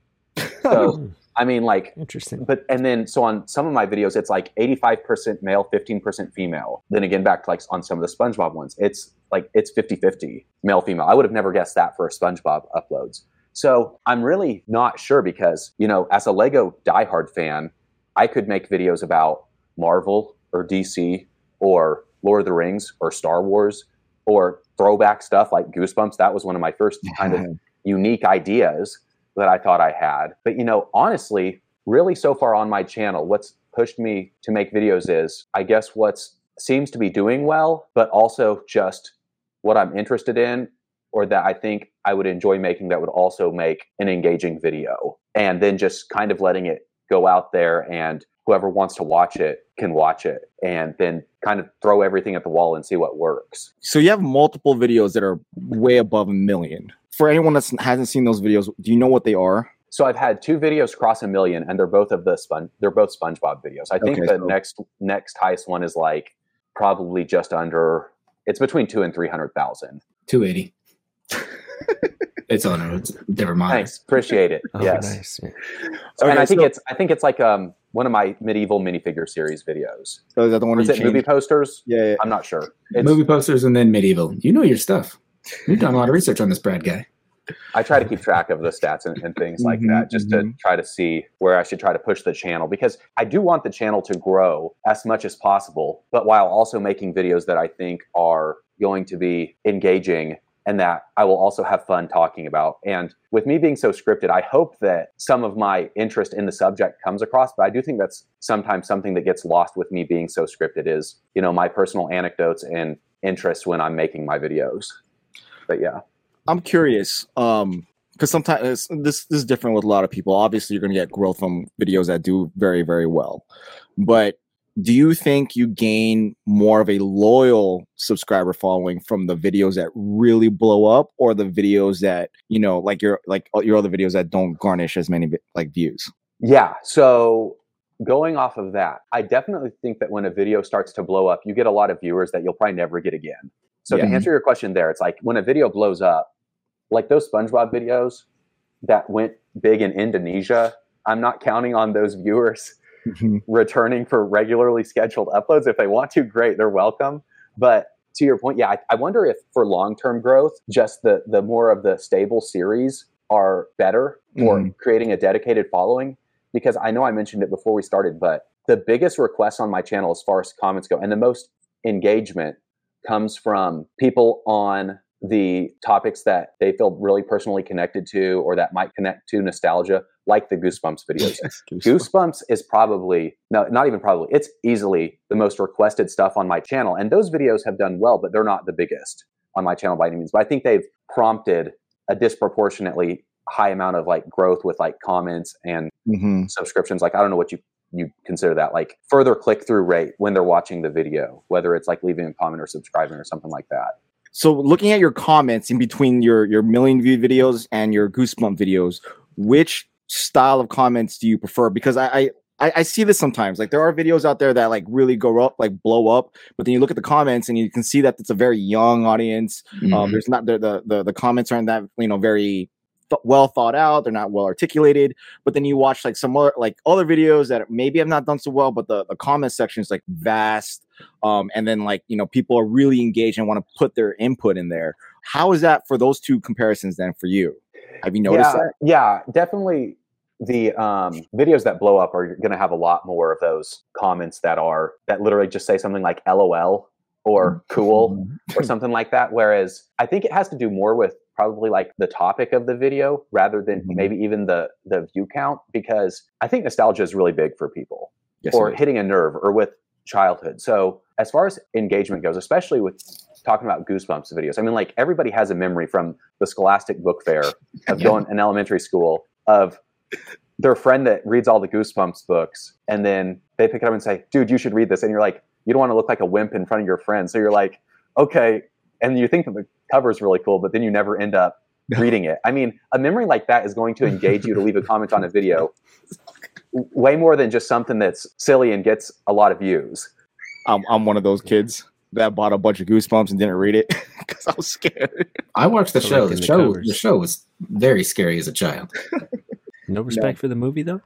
So, I mean, like, Interesting. but, and then, so on some of my videos, it's like eighty-five percent male, fifteen percent female. Then again, back to like on some of the SpongeBob ones, it's like, it's fifty-fifty male, female. I would have never guessed that for SpongeBob uploads. So I'm really not sure, because, you know, as a Lego diehard fan, I could make videos about Marvel or D C or Lord of the Rings or Star Wars or throwback stuff like Goosebumps. That was one of my first kind of unique ideas that I thought I had. But, you know, honestly, really so far on my channel, what's pushed me to make videos is, I guess, what's seems to be doing well, but also just what I'm interested in, or that I think I would enjoy making that would also make an engaging video. And then just kind of letting it go out there, and whoever wants to watch it can watch it, and then kind of throw everything at the wall and see what works. So you have multiple videos that are way above a million. For anyone that hasn't seen those videos, do you know what they are? So I've had two videos cross a million, and they're both of the Spon- they're both SpongeBob videos. I think Okay, the so- next next highest one is like probably just under. It's between two and three hundred thousand. two eighty. It's on a different monitor. Thanks, appreciate it. Oh, yes, nice. Yeah. and Okay, I think so- it's I think it's like um one of my medieval minifigure series videos. So is that the one Or is you it movie changed? posters? Yeah, yeah. I'm not sure. It's, Movie posters and then medieval. You know your stuff. You've done a lot of research on this, Brad guy. I try to keep track of the stats and, and things like Mhm, that, just to mhm. try to see where I should try to push the channel, because I do want the channel to grow as much as possible, but while also making videos that I think are going to be engaging and that I will also have fun talking about. And with me being so scripted, I hope that some of my interest in the subject comes across, but I do think that's sometimes something that gets lost with me being so scripted is, you know, my personal anecdotes and interests when I'm making my videos. but yeah. I'm curious, um, because sometimes this, this is different with a lot of people. Obviously, you're going to get growth from videos that do very, very well. But do you think you gain more of a loyal subscriber following from the videos that really blow up, or the videos that, you know, like your like your other videos that don't garnish as many like views? Yeah. So going off of that, I definitely think that when a video starts to blow up, you get a lot of viewers that you'll probably never get again. So Yeah. to answer your question there, it's like when a video blows up, like those SpongeBob videos that went big in Indonesia, I'm not counting on those viewers Mm-hmm. returning for regularly scheduled uploads. If they want to, great, they're welcome. But to your point, yeah, I, I wonder if for long-term growth, just the the more of the stable series are better for Mm-hmm. creating a dedicated following. Because I know I mentioned it before we started, but the biggest request on my channel as far as comments go, and the most engagement, comes from people on the topics that they feel really personally connected to, or that might connect to nostalgia, like the Goosebumps videos. Goosebumps is probably, no, not even probably, it's easily the most requested stuff on my channel. And those videos have done well, but they're not the biggest on my channel by any means. But I think they've prompted a disproportionately high amount of like growth with like comments and Mm-hmm. subscriptions. Like, I don't know what you, you consider that, like further click through rate when they're watching the video, whether it's like leaving a comment or subscribing or something like that. So looking at your comments in between your, your million view videos and your Goosebump videos, which style of comments do you prefer? Because I, I, I see this sometimes. Like there are videos out there that like really go up, like blow up, but then you look at the comments and you can see that it's a very young audience. Mhm. Um, there's not the, the, the, the comments aren't that, you know, very th- well thought out. They're not well articulated, but then you watch like some other, like other videos that maybe have not done so well, but the, the comment section is like vast. Um, and then like, you know, people are really engaged and want to put their input in there. How is that for those two comparisons then for you? Have you noticed yeah, that? Yeah, definitely. The um, videos that blow up are going to have a lot more of those comments that are, that literally just say something like L O L or cool or something like that. Whereas I think it has to do more with probably like the topic of the video rather than Mhm. maybe even the, the view count, because I think nostalgia is really big for people, Yes, or it is. hitting a nerve, or with childhood. So as far as engagement goes, especially with talking about Goosebumps videos, I mean, like everybody has a memory from the Scholastic Book Fair of Yeah. going in elementary school of their friend that reads all the Goosebumps books, and then they pick it up and say, dude, you should read this. And you're like, you don't want to look like a wimp in front of your friend. So you're like, okay. And you think that the cover is really cool, but then you never end up reading it. I mean, a memory like that is going to engage you to leave a comment on a video w- way more than just something that's silly and gets a lot of views. I'm, I'm one of those kids that bought a bunch of Goosebumps and didn't read it because I was scared. I watched the show. The Collecting the show, covers. the show was very scary as a child. No respect for the movie, though?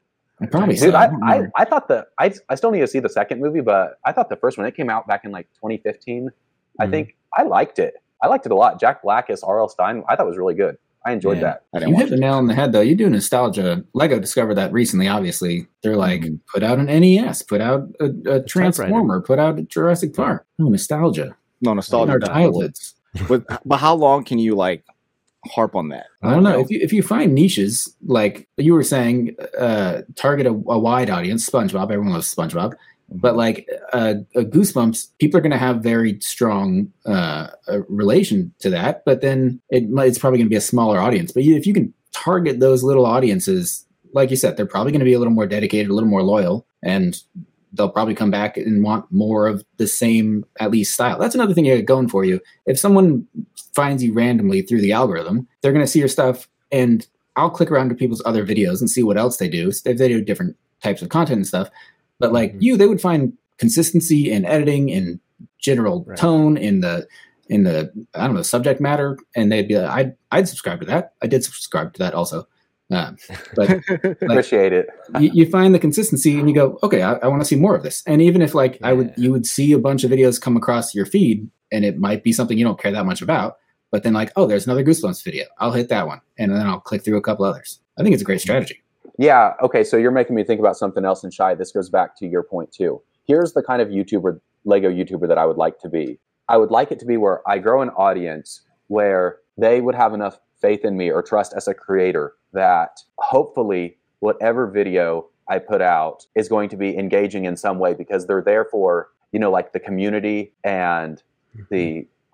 I probably Dude, so. I, don't I, remember. I thought the I, I still need to see the second movie, but I thought the first one, it came out back in like twenty fifteen. I Mhm. think I liked it. I liked it a lot. Jack Black as R L. Stein, I thought was really good. I enjoyed Yeah. that. I didn't You watch hit the it. nail on the head, though. You do nostalgia. Lego discovered that recently, obviously. They're like, Mhm. put out an N E S, put out a, a Transformer, put out a Jurassic Park. Oh, nostalgia. No, In nostalgia. our is not- childhoods. But, but how long can you like harp on that? I don't know. If you if you find niches, like you were saying, uh, target a, a wide audience, SpongeBob, everyone loves SpongeBob. But like uh, uh, Goosebumps, people are going to have very strong uh, a relation to that. But then it might, it's probably going to be a smaller audience. But you, if you can target those little audiences, like you said, they're probably going to be a little more dedicated, a little more loyal, and they'll probably come back and want more of the same, at least, style. That's another thing you got going for you. If someone finds you randomly through the algorithm, they're going to see your stuff, and I'll click around to people's other videos and see what else they do. If they do different types of content and stuff. But like Mhm. you, they would find consistency in editing, in general Right. tone, in the in the I don't know subject matter, and they'd be like, I'd I'd subscribe to that. I did subscribe to that also. Uh, but Appreciate it. you, you find the consistency, and you go, okay, I, I want to see more of this. And even if like I would, Yeah. you would see a bunch of videos come across your feed, and it might be something you don't care that much about. But then like, oh, there's another Goosebumps video. I'll hit that one, and then I'll click through a couple others. I think it's a great strategy. Yeah. Okay. So you're making me think about something else. And Shai, this goes back to your point too. Here's the kind of YouTuber, Lego YouTuber that I would like to be. I would like it to be where I grow an audience where they would have enough faith in me or trust as a creator that hopefully whatever video I put out is going to be engaging in some way, because they're there for, you know, like the community and the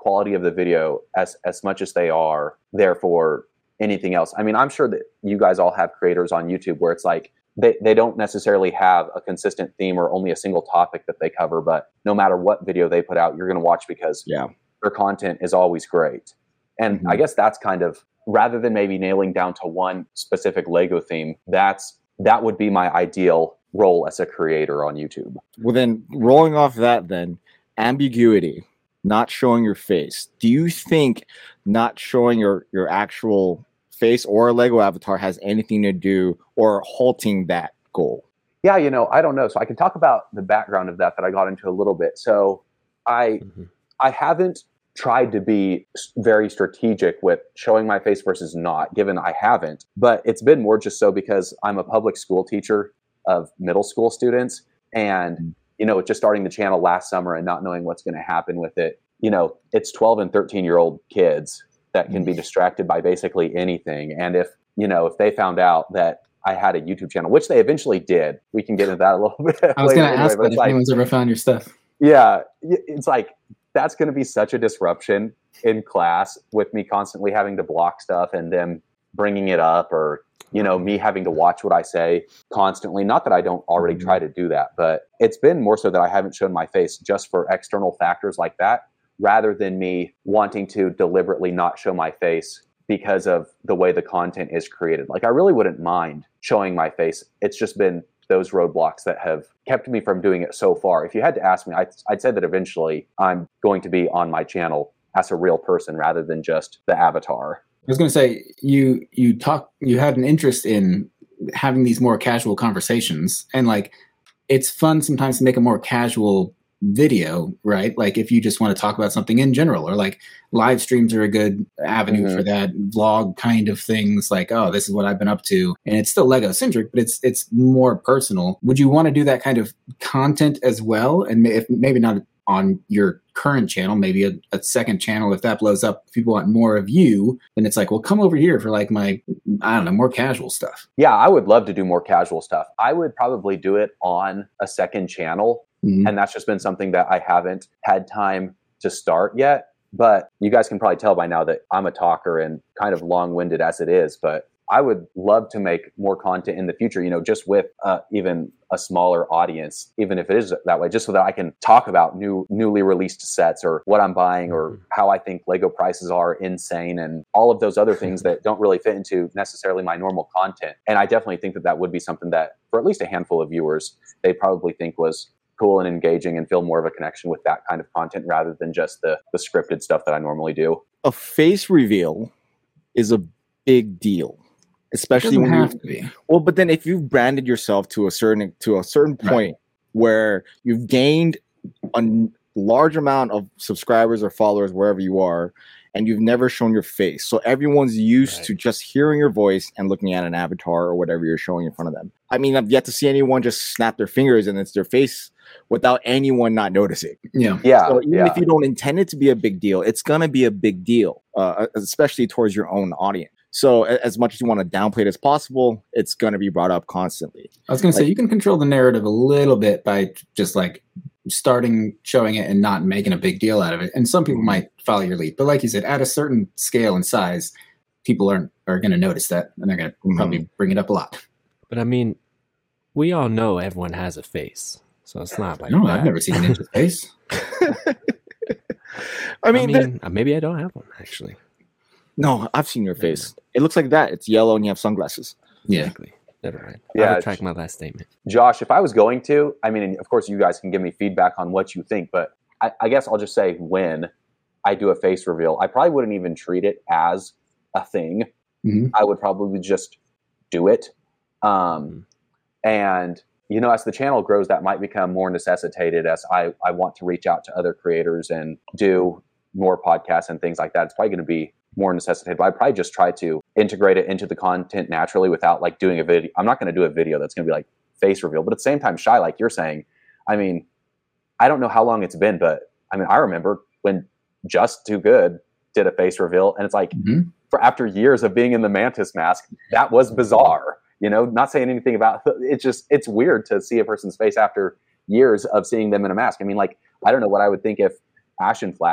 quality of the video as as much as they are there for anything else. I mean, I'm sure that you guys all have creators on YouTube where it's like they, they don't necessarily have a consistent theme or only a single topic that they cover, but no matter what video they put out, you're going to watch because yeah. their content is always great. And mm-hmm. I guess that's kind of, rather than maybe nailing down to one specific Lego theme, that's that would be my ideal role as a creator on YouTube. Well, then rolling off that, then ambiguity, not showing your face. Do you think not showing your, your actual face or a Lego avatar has anything to do or halting that goal? Yeah, you know, I don't know. So I can talk about the background of that that I got into a little bit. So I mm-hmm. I haven't tried to be very strategic with showing my face versus not, given I haven't. But it's been more just so because I'm a public school teacher of middle school students. And, mm-hmm. you know, just starting the channel last summer and not knowing what's going to happen with it. You know, it's twelve and thirteen year old kids that can be distracted by basically anything. And if, you know, if they found out that I had a YouTube channel, which they eventually did, we can get into that a little bit. I was going to anyway, ask that if like, anyone's ever found your stuff. Yeah. It's like, that's going to be such a disruption in class with me constantly having to block stuff and them bringing it up, or, you know, me having to watch what I say constantly. Not that I don't already try to do that, but it's been more so that I haven't shown my face just for external factors like that, rather than me wanting to deliberately not show my face because of the way the content is created. Like, I really wouldn't mind showing my face. It's just been those roadblocks that have kept me from doing it so far. If you had to ask me, I'd, I'd say that eventually I'm going to be on my channel as a real person rather than just the avatar. I was going to say, you you talk, you had an interest in having these more casual conversations, and like, it's fun sometimes to make a more casual video, right? Like if you just want to talk about something in general, or like live streams are a good avenue mm-hmm. for that, vlog kind of things, like, oh, this is what I've been up to. And it's still Lego centric, but it's it's more personal. Would you want to do that kind of content as well? And if maybe not on your current channel, maybe a, a second channel, if that blows up, if people want more of you, then it's like, well, come over here for like my, I don't know, more casual stuff. Yeah, I would love to do more casual stuff. I would probably do it on a second channel. Mm-hmm. And that's just been something that I haven't had time to start yet. But you guys can probably tell by now that I'm a talker and kind of long-winded as it is. But I would love to make more content in the future, you know, just with uh, even a smaller audience, even if it is that way, just so that I can talk about new, newly released sets, or what I'm buying, or how I think Lego prices are insane, and all of those other things that don't really fit into necessarily my normal content. And I definitely think that that would be something that, for at least a handful of viewers, they probably think was cool and engaging and feel more of a connection with that kind of content rather than just the, the scripted stuff that I normally do. A face reveal is a big deal. Especially when have you, to be. Well, but then if you've branded yourself to a certain to a certain point right. where you've gained a large amount of subscribers or followers wherever you are, and you've never shown your face, so everyone's used right. to just hearing your voice and looking at an avatar or whatever you're showing in front of them. I mean, I've yet to see anyone just snap their fingers and it's their face without anyone not noticing. Yeah, yeah. So even yeah. if you don't intend it to be a big deal, it's gonna be a big deal, uh, especially towards your own audience. So as much as you want to downplay it as possible, it's going to be brought up constantly. I was going to like, say, you can control the narrative a little bit by just like starting showing it and not making a big deal out of it. And some people might follow your lead. But like you said, at a certain scale and size, people aren't are going to notice that, and they're going to mm-hmm. probably bring it up a lot. But I mean, we all know everyone has a face. So it's not like No, that. I've never seen an Ninja's face. I mean, I mean maybe I don't have one, actually. No, I've seen your face. It looks like that. It's yellow and you have sunglasses. Yeah. Exactly. Never mind. Yeah, I retract my last statement. Josh, if I was going to, I mean, of course, you guys can give me feedback on what you think, but I, I guess I'll just say when I do a face reveal, I probably wouldn't even treat it as a thing. Mm-hmm. I would probably just do it. Um, mm-hmm. And, you know, as the channel grows, that might become more necessitated as I, I want to reach out to other creators and do more podcasts and things like that. It's probably going to be more necessitated, but I probably just try to integrate it into the content naturally without like doing a video. I'm not going to do a video that's going to be like face reveal, but at the same time, Shy, like you're saying, I mean, I don't know how long it's been, but I mean, I remember when Just Too Good did a face reveal, and it's like mm-hmm. for after years of being in the Mantis mask, that was bizarre, you know, not saying anything about it's just, it's weird to see a person's face after years of seeing them in a mask. I mean, like, I don't know what I would think if Ash and Flash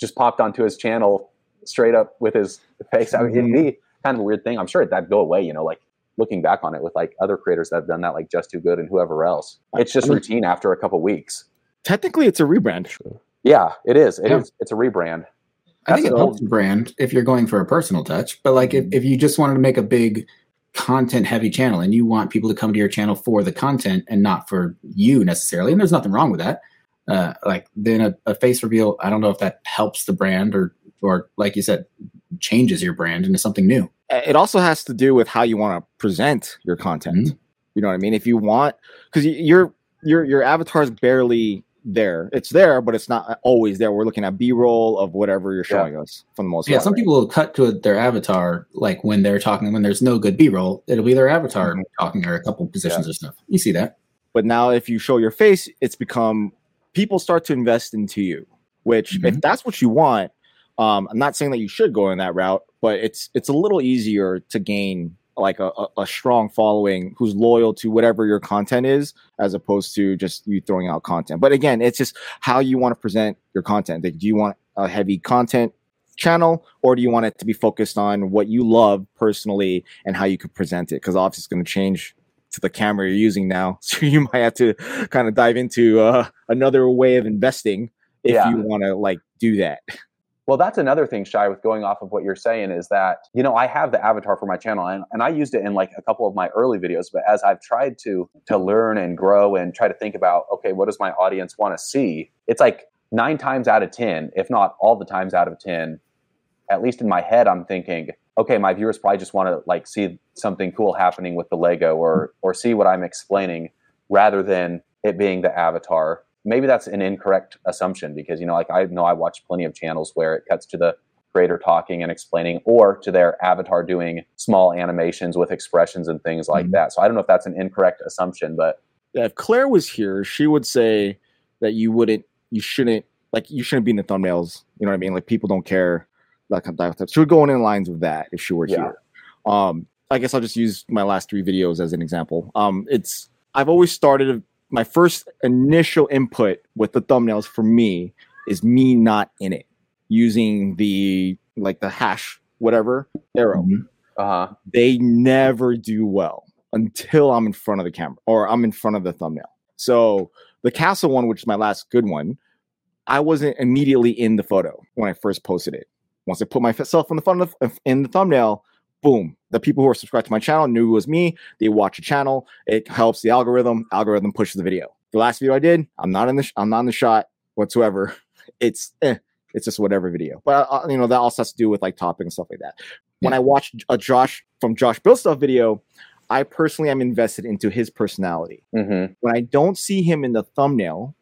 just popped onto his channel straight up with his face. I mean, it'd be kind of a weird thing. I'm sure that'd go away, you know, like looking back on it with like other creators that have done that, like Just Too Good and whoever else. It's just routine after a couple weeks. Technically, it's a rebrand. Yeah, it is. It Yeah. is. It's a rebrand. I think That's it a- helps the brand if you're going for a personal touch. But like if, if you just wanted to make a big content heavy channel and you want people to come to your channel for the content and not for you necessarily, and there's nothing wrong with that. Uh, like then a, a face reveal, I don't know if that helps the brand or or like you said, changes your brand into something new. It also has to do with how you want to present your content. Mm-hmm. You know what I mean? If you want, because your your your avatar is barely there. It's there, but it's not always there. We're looking at B-roll of whatever you're showing yeah. us for the most yeah, part. some people will cut to their avatar like when they're talking, when there's no good B-roll, it'll be their avatar mm-hmm. talking or a couple positions yeah. or stuff. You see that. But now if you show your face, it's become, people start to invest into you, which mm-hmm. if that's what you want, um, I'm not saying that you should go in that route, but it's it's a little easier to gain like a, a, a strong following who's loyal to whatever your content is, as opposed to just you throwing out content. But again, it's just how you want to present your content. Like, do you want a heavy content channel, or do you want it to be focused on what you love personally and how you could present it? Because obviously it's going to change to the camera you're using now. So you might have to kind of dive into uh, another way of investing if yeah. you want to like do that. Well, that's another thing, Shai, with going off of what you're saying is that, you know, I have the avatar for my channel and, and I used it in like a couple of my early videos. But as I've tried to to learn and grow and try to think about, okay, what does my audience want to see? It's like nine times out of ten, if not all the times out of ten, at least in my head, I'm thinking, okay, my viewers probably just want to like see something cool happening with the Lego or or see what I'm explaining rather than it being the avatar. Maybe that's an incorrect assumption because, you know, like I know I watch plenty of channels where it cuts to the creator talking and explaining or to their avatar doing small animations with expressions and things like mm-hmm. that. So I don't know if that's an incorrect assumption, but yeah, if Claire was here, she would say that you wouldn't, you shouldn't, like you shouldn't be in the thumbnails. You know what I mean? Like people don't care. Like she would go in lines with that if she were yeah. here. Um, I guess I'll just use my last three videos as an example. Um, it's I've always started. My first initial input with the thumbnails for me is me not in it, using the like the hash whatever arrow. Mm-hmm. Uh-huh. They never do well until I'm in front of the camera or I'm in front of the thumbnail. So the castle one, which is my last good one, I wasn't immediately in the photo when I first posted it. Once I put myself in the front of the, in the thumbnail, boom. The people who are subscribed to my channel knew it was me. They watch a channel. It helps the algorithm. Algorithm pushes the video. The last video I did, I'm not in the sh- I'm not in the shot whatsoever. It's eh, it's just whatever video. But uh, you know that also has to do with like topic and stuff like that. When yeah. I watch a Josh from Josh Build Stuff video, I personally am invested into his personality. Mm-hmm. When I don't see him in the thumbnail,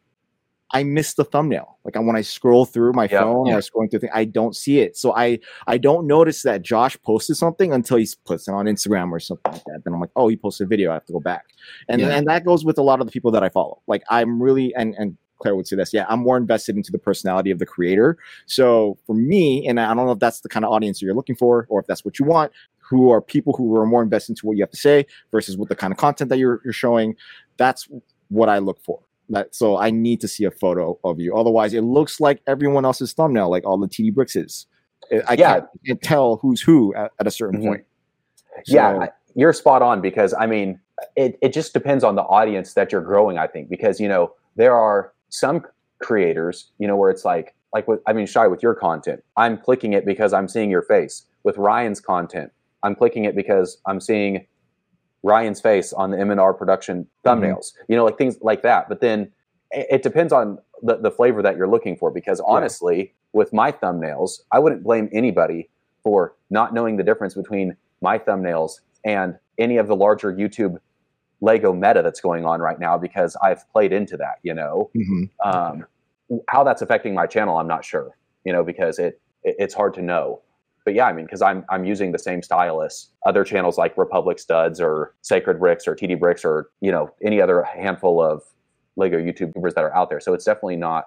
I miss the thumbnail. Like when I scroll through my yeah, phone yeah. or scrolling through things, I don't see it. So I I don't notice that Josh posted something until he puts it on Instagram or something like that. Then I'm like, oh, he posted a video. I have to go back. And yeah. and that goes with a lot of the people that I follow. Like I'm really and and Claire would say this. Yeah, I'm more invested into the personality of the creator. So for me, and I don't know if that's the kind of audience you're looking for or if that's what you want, who are people who are more invested into what you have to say versus what the kind of content that you're you're showing. That's what I look for. That, so I need to see a photo of you. Otherwise, it looks like everyone else's thumbnail, like all the T D Bricks is. I yeah. can't, can't tell who's who at, at a certain mm-hmm. point. So, yeah, you're spot on because, I mean, it, it just depends on the audience that you're growing, I think. Because, you know, there are some creators, you know, where it's like, like with, I mean, Shai, with your content, I'm clicking it because I'm seeing your face. With Ryan's content, I'm clicking it because I'm seeing Ryan's face on the M and R production thumbnails, mm-hmm. you know, like things like that. But then it, it depends on the, the flavor that you're looking for, because honestly, yeah. with my thumbnails, I wouldn't blame anybody for not knowing the difference between my thumbnails and any of the larger YouTube Lego meta that's going on right now, because I've played into that, you know, mm-hmm. um, how that's affecting my channel. I'm not sure, you know, because it, it it's hard to know. But yeah, I mean, because I'm I'm using the same style as other channels like Republic Studs or Sacred Bricks or T D Bricks or, you know, any other handful of Lego YouTubers that are out there. So it's definitely not,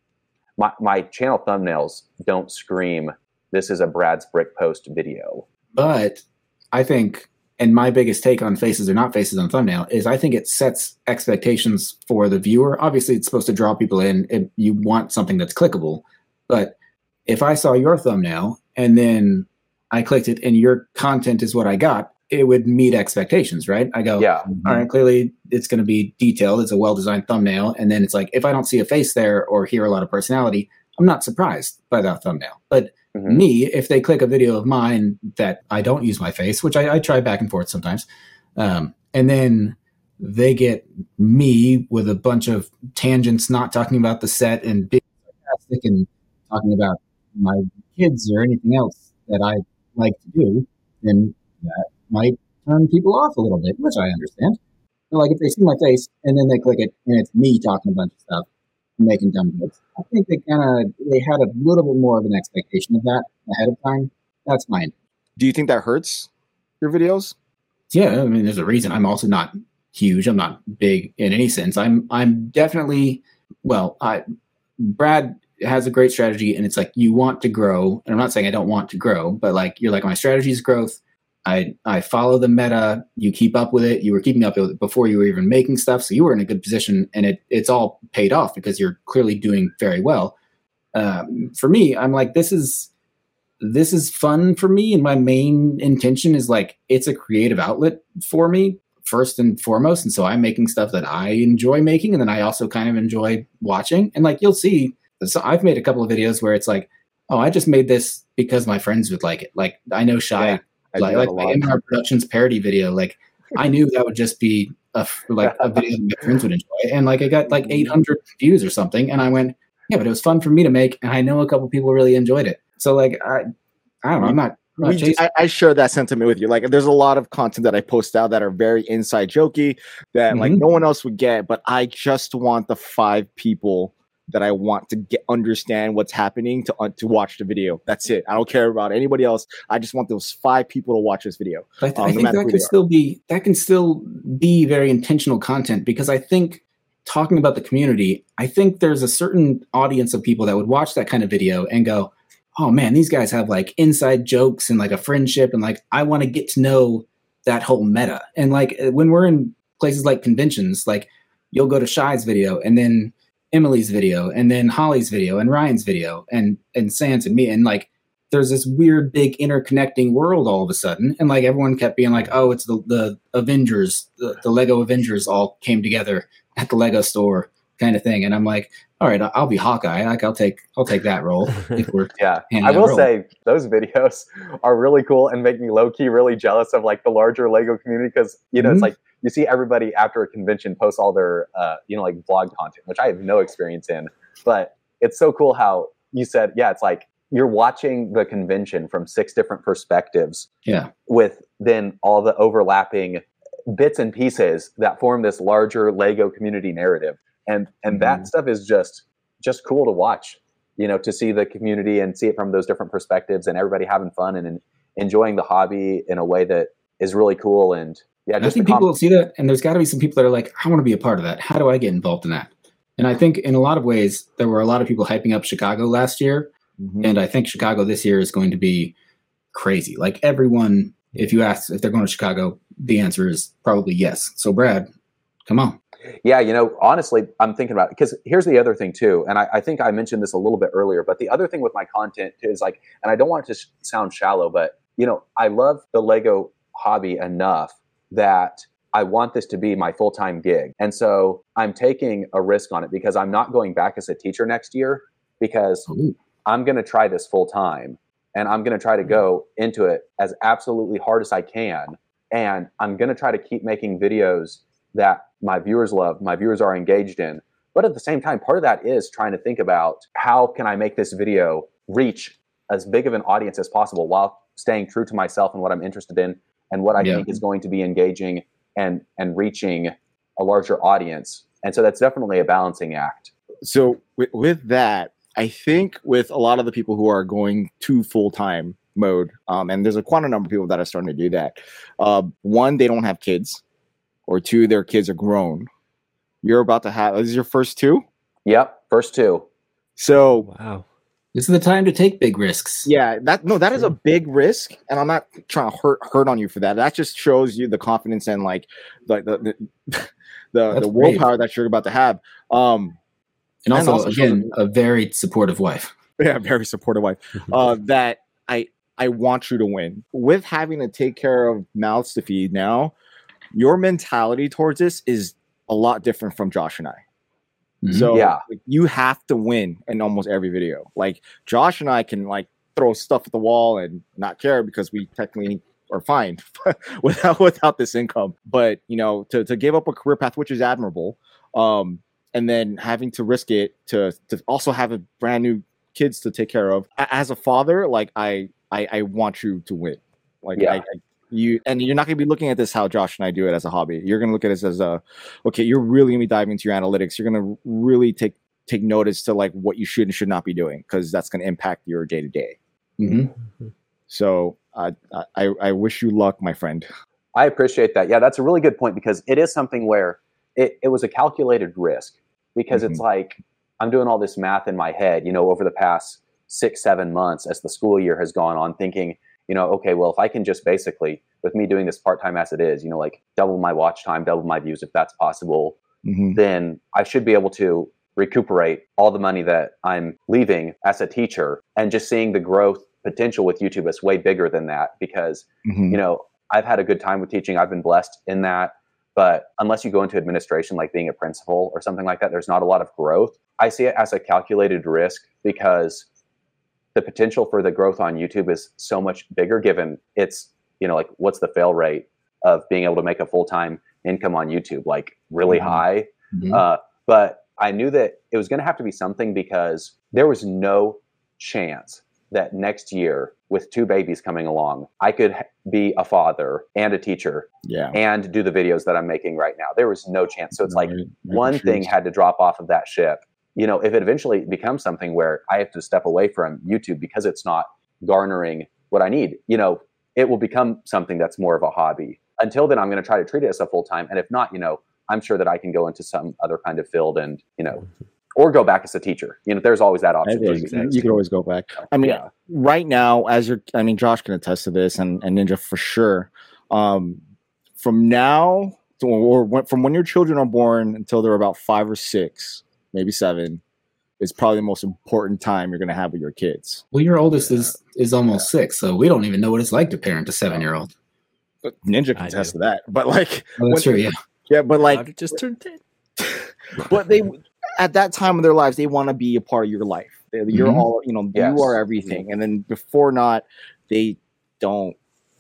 my, my channel thumbnails don't scream, this is a Brad's Brick Post video. But I think, and my biggest take on faces or not faces on thumbnail is I think it sets expectations for the viewer. Obviously, it's supposed to draw people in. If you want something that's clickable, but if I saw your thumbnail and then I clicked it and your content is what I got, it would meet expectations, right? I go, Yeah. all right, clearly it's going to be detailed. It's a well-designed thumbnail. And then it's like, if I don't see a face there or hear a lot of personality, I'm not surprised by that thumbnail. But mm-hmm. me, if they click a video of mine that I don't use my face, which I, I try back and forth sometimes, um, and then they get me with a bunch of tangents, not talking about the set and being sarcastic and talking about my kids or anything else that I like to do, then that might turn people off a little bit, which I understand. But like if they see my face and then they click it and it's me talking a bunch of stuff and making dumb jokes, I think they kind of they had a little bit more of an expectation of that ahead of time. That's fine. Do you think that hurts your videos? Yeah, I mean, there's a reason. I'm also not huge. I'm not big in any sense. I'm I'm definitely well. I Brad has a great strategy, and it's like you want to grow. And I'm not saying I don't want to grow, but like you're like my strategy is growth. I I follow the meta. You keep up with it. You were keeping up with it before you were even making stuff, so you were in a good position, and it it's all paid off because you're clearly doing very well. Um, for me, I'm like this is this is fun for me, and my main intention is like it's a creative outlet for me first and foremost, and so I'm making stuff that I enjoy making, and then I also kind of enjoy watching. And like you'll see, so I've made a couple of videos where it's like, oh, I just made this because my friends would like it. Like I know Shy. Yeah. Like, like my M R Productions parody video, like I knew that would just be a like a video that my friends would enjoy, and like I got like eight hundred views or something, and I went, yeah, but it was fun for me to make, and I know a couple people really enjoyed it. So like I, I don't know, I'm not. I'm not we, I, I share that sentiment with you. Like there's a lot of content that I post out that are very inside jokey that mm-hmm. like no one else would get, but I just want the five people that I want to get understand what's happening to uh, to watch the video. That's it. I don't care about anybody else. I just want those five people to watch this video. I, th- um, I think no that can still be that can still be very intentional content because I think talking about the community, I think there's a certain audience of people that would watch that kind of video and go, "Oh man, these guys have like inside jokes and like a friendship and like I want to get to know that whole meta." And like when we're in places like conventions, like you'll go to Shy's video and then Emily's video and then Holly's video and Ryan's video and and Sans and me, and like there's this weird big interconnecting world all of a sudden, and like everyone kept being like, oh, it's the the Avengers, the, the Lego Avengers all came together at the Lego store kind of thing, and I'm like, all right, I'll be Hawkeye, like I'll take I'll take that role if we're yeah. I will say those videos are really cool and make me low key really jealous of like the larger Lego community because you know mm-hmm. it's like. You see everybody after a convention post all their, uh, you know, like vlog content, which I have no experience in. But it's so cool how you said, yeah, it's like you're watching the convention from six different perspectives. Yeah. With then all the overlapping bits and pieces that form this larger Lego community narrative, and and mm-hmm. that stuff is just just cool to watch. You know, to see the community and see it from those different perspectives, and everybody having fun and, and enjoying the hobby in a way that is really cool and. Yeah, I think people com- see that, and there's got to be some people that are like, I want to be a part of that. How do I get involved in that? And I think in a lot of ways, there were a lot of people hyping up Chicago last year, mm-hmm. and I think Chicago this year is going to be crazy. Like everyone, if you ask if they're going to Chicago, the answer is probably yes. So Brad, come on. Yeah, you know, honestly, I'm thinking about it because here's the other thing too, and I, I think I mentioned this a little bit earlier, but the other thing with my content is like, and I don't want it to sh- sound shallow, but you know, I love the Lego hobby enough that I want this to be my full-time gig. And so I'm taking a risk on it because I'm not going back as a teacher next year because Ooh. I'm going to try this full-time and I'm going to try to go into it as absolutely hard as I can. And I'm going to try to keep making videos that my viewers love, my viewers are engaged in. But at the same time, part of that is trying to think about how can I make this video reach as big of an audience as possible while staying true to myself and what I'm interested in and what I yeah. think is going to be engaging and and reaching a larger audience. And so that's definitely a balancing act. So with, with that, I think with a lot of the people who are going to full-time mode, um, and there's a quantum number of people that are starting to do that. Uh, one, they don't have kids, or two, their kids are grown. You're about to have, this is your first two? Yep, first two. So wow. This is the time to take big risks. Yeah, that no, that is a big risk, and I'm not trying to hurt hurt on you for that. That just shows you the confidence and like the the the, the, the willpower that you're about to have. Um, and also, and also again, a very supportive wife. yeah, very supportive wife. Uh, that I I want you to win. With having to take care of mouths to feed now, your mentality towards this is a lot different from Josh and I. Mm-hmm. So yeah. like, you have to win in almost every video. Like Josh and I can like throw stuff at the wall and not care because we technically are fine without without this income. But you know, to to give up a career path, which is admirable, um, and then having to risk it to to also have a brand new kids to take care of. As a father, like I I, I want you to win. Like yeah. I, I you and you're not going to be looking at this how Josh and I do it as a hobby. You're going to look at this as a okay. You're really going to be diving into your analytics. You're going to really take take notice to like what you should and should not be doing because that's going to impact your day to day. So I, I I wish you luck, my friend. I appreciate that. Yeah, that's a really good point because it is something where it, it was a calculated risk because mm-hmm. it's like I'm doing all this math in my head, you know, over the past six, seven months as the school year has gone on thinking, you know, okay, well, if I can just basically, with me doing this part-time as it is, you know, like double my watch time, double my views, if that's possible, mm-hmm. then I should be able to recuperate all the money that I'm leaving as a teacher and just seeing the growth potential with YouTube is way bigger than that because, mm-hmm. you know, I've had a good time with teaching. I've been blessed in that. But unless you go into administration, like being a principal or something like that, there's not a lot of growth. I see it as a calculated risk because the potential for the growth on YouTube is so much bigger given it's, you know, like what's the fail rate of being able to make a full-time income on YouTube, like really mm-hmm. high. Mm-hmm. Uh, but I knew that it was going to have to be something because there was no chance that next year with two babies coming along, I could be a father and a teacher yeah. and do the videos that I'm making right now. There was no chance. So it's no, like one thing had to drop off of that ship. You know, if it eventually becomes something where I have to step away from YouTube because it's not garnering what I need, you know, it will become something that's more of a hobby. Until then, I'm going to try to treat it as a full-time. And if not, you know, I'm sure that I can go into some other kind of field and, you know, or go back as a teacher. You know, there's always that option. You, you can always go back. I mean, yeah. right now, as you're, I mean, Josh can attest to this and, and Ninja for sure. Um, from now to, or when, from when your children are born until they're about five or six, maybe seven, is probably the most important time you're going to have with your kids. Well, your oldest yeah. is, is almost yeah. six, so we don't even know what it's like to parent a seven-year-old. But Ninja can I attest do. to that. But like, oh, that's when, true, yeah. Yeah, but like, I just turned ten. But they, at that time of their lives, they want to be a part of your life. You're mm-hmm. all, you know, yes. you are everything. Mm-hmm. And then before not, they don't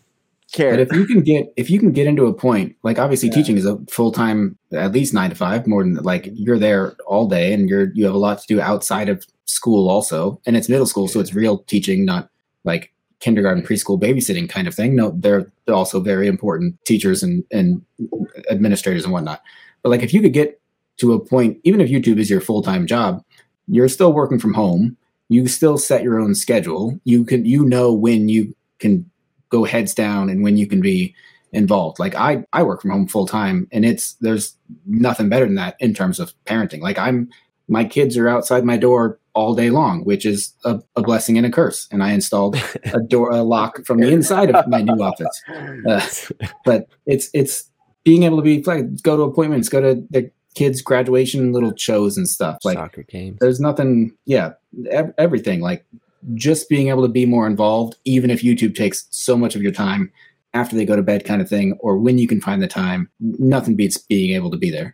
care. But if you can get, if you can get into a point, like obviously yeah. teaching is a full-time, at least nine to five, more than like you're there all day and you're, you have a lot to do outside of school also. And it's middle school. So it's real teaching, not like kindergarten, preschool, babysitting kind of thing. No, they're also very important teachers and, and administrators and whatnot. But like if you could get to a point, even if YouTube is your full-time job, you're still working from home. You still set your own schedule. You can, you know, when you can go heads down and when you can be involved. Like I, I work from home full time and it's, there's nothing better than that in terms of parenting. Like I'm, my kids are outside my door all day long, which is a, a blessing and a curse. And I installed a door, a lock from the inside of my new office. Uh, but it's, it's being able to be like, go to appointments, go to the kids' graduation, little shows and stuff. Like soccer games. There's nothing. Yeah. Ev- everything like just being able to be more involved, even if YouTube takes so much of your time after they go to bed kind of thing, or when you can find the time, nothing beats being able to be there.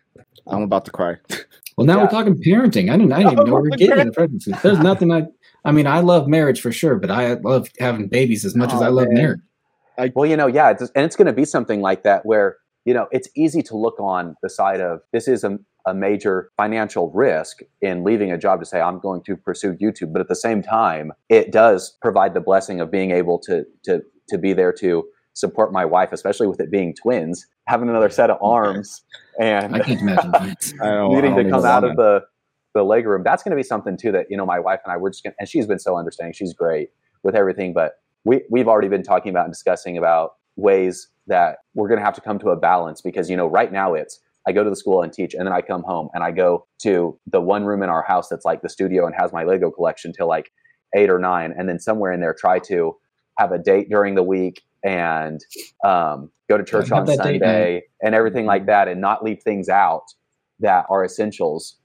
I'm about to cry. Well, now yeah. we're talking parenting. I didn't, I didn't even know we were getting into pregnancy. There's nothing I, I mean, I love marriage for sure, but I love having babies as much oh, as I love man. marriage. I, well, you know, yeah. It's, and it's going to be something like that where, you know, it's easy to look on the side of this is a, a major financial risk in leaving a job to say, I'm going to pursue YouTube. But at the same time, it does provide the blessing of being able to, to, to be there to support my wife, especially with it being twins, having another set of arms and I can't imagine I needing to come out of the, the leg room. That's going to be something too that, you know, my wife and I were just going to, and she's been so understanding. She's great with everything, but we, we've already been talking about and discussing about ways that we're going to have to come to a balance because, you know, right now it's, I go to the school and teach and then I come home and I go to the one room in our house that's like the studio and has my Lego collection till like eight or nine. And then somewhere in there, try to have a date during the week and um, go to church on Sunday and everything like that and not leave things out that are essentials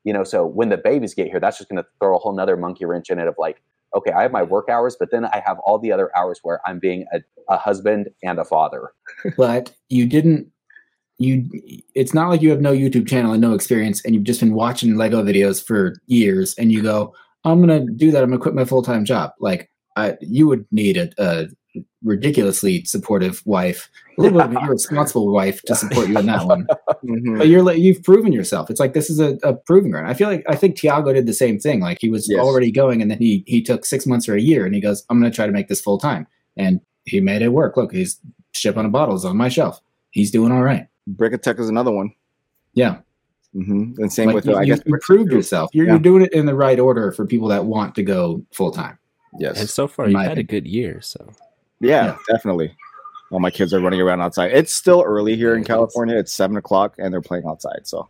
you know, so when the babies get here, that's just going to throw a whole nother monkey wrench in it of like, okay, I have my work hours, but then I have all the other hours where I'm being a, a husband and a father. But you didn't, you, it's not like you have no YouTube channel and no experience and you've just been watching Lego videos for years and you go, I'm going to do that. I'm going to quit my full-time job. Like I, you would need a, a ridiculously supportive wife, a little bit of an irresponsible wife to support you in that one. Mm-hmm. But you're like, you've proven yourself. It's like, this is a, a proving ground. I feel like, I think Tiago did the same thing. Like he was yes. already going and then he, he took six months or a year and he goes, I'm going to try to make this full time. And he made it work. Look, he's ship on a bottle is on my shelf. He's doing all right. Brickatech is another one. Yeah. Mm-hmm. And same like with, you, uh, I you, guess you proved yourself. You're, yeah. you're doing it in the right order for people that want to go full time. Yes. And so far, you've had opinion. a good year. So, yeah, yeah, definitely. All my kids are running around outside. It's still early here in California. It's seven o'clock, and they're playing outside. So,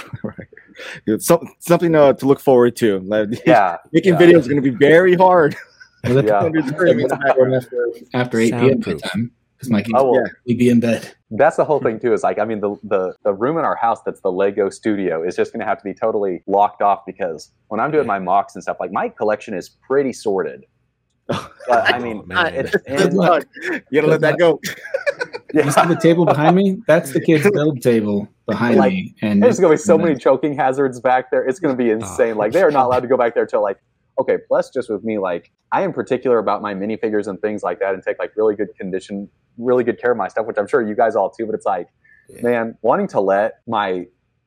it's so, something uh, to look forward to. Yeah, making yeah. videos is going to be very hard. Well, yeah. after, after eight p.m. time because my kids oh, well, yeah, be in bed. That's the whole thing too. Is like, I mean, the, the the room in our house that's the Lego studio is just going to have to be totally locked off because when I'm doing my mocks and stuff, like my collection is pretty sorted. But I mean, oh, it's and, you gotta Good let that go. Yeah. You see the table behind me? That's the kids' build table behind like, me. And there's gonna be so many choking hazards back there. It's gonna be insane. Oh, like they are not allowed to go back there till like, okay. Plus, just with me, like I am particular about my minifigures and things like that, and take like really good condition, really good care of my stuff, which I'm sure you guys all too. But it's like, yeah. man, wanting to let my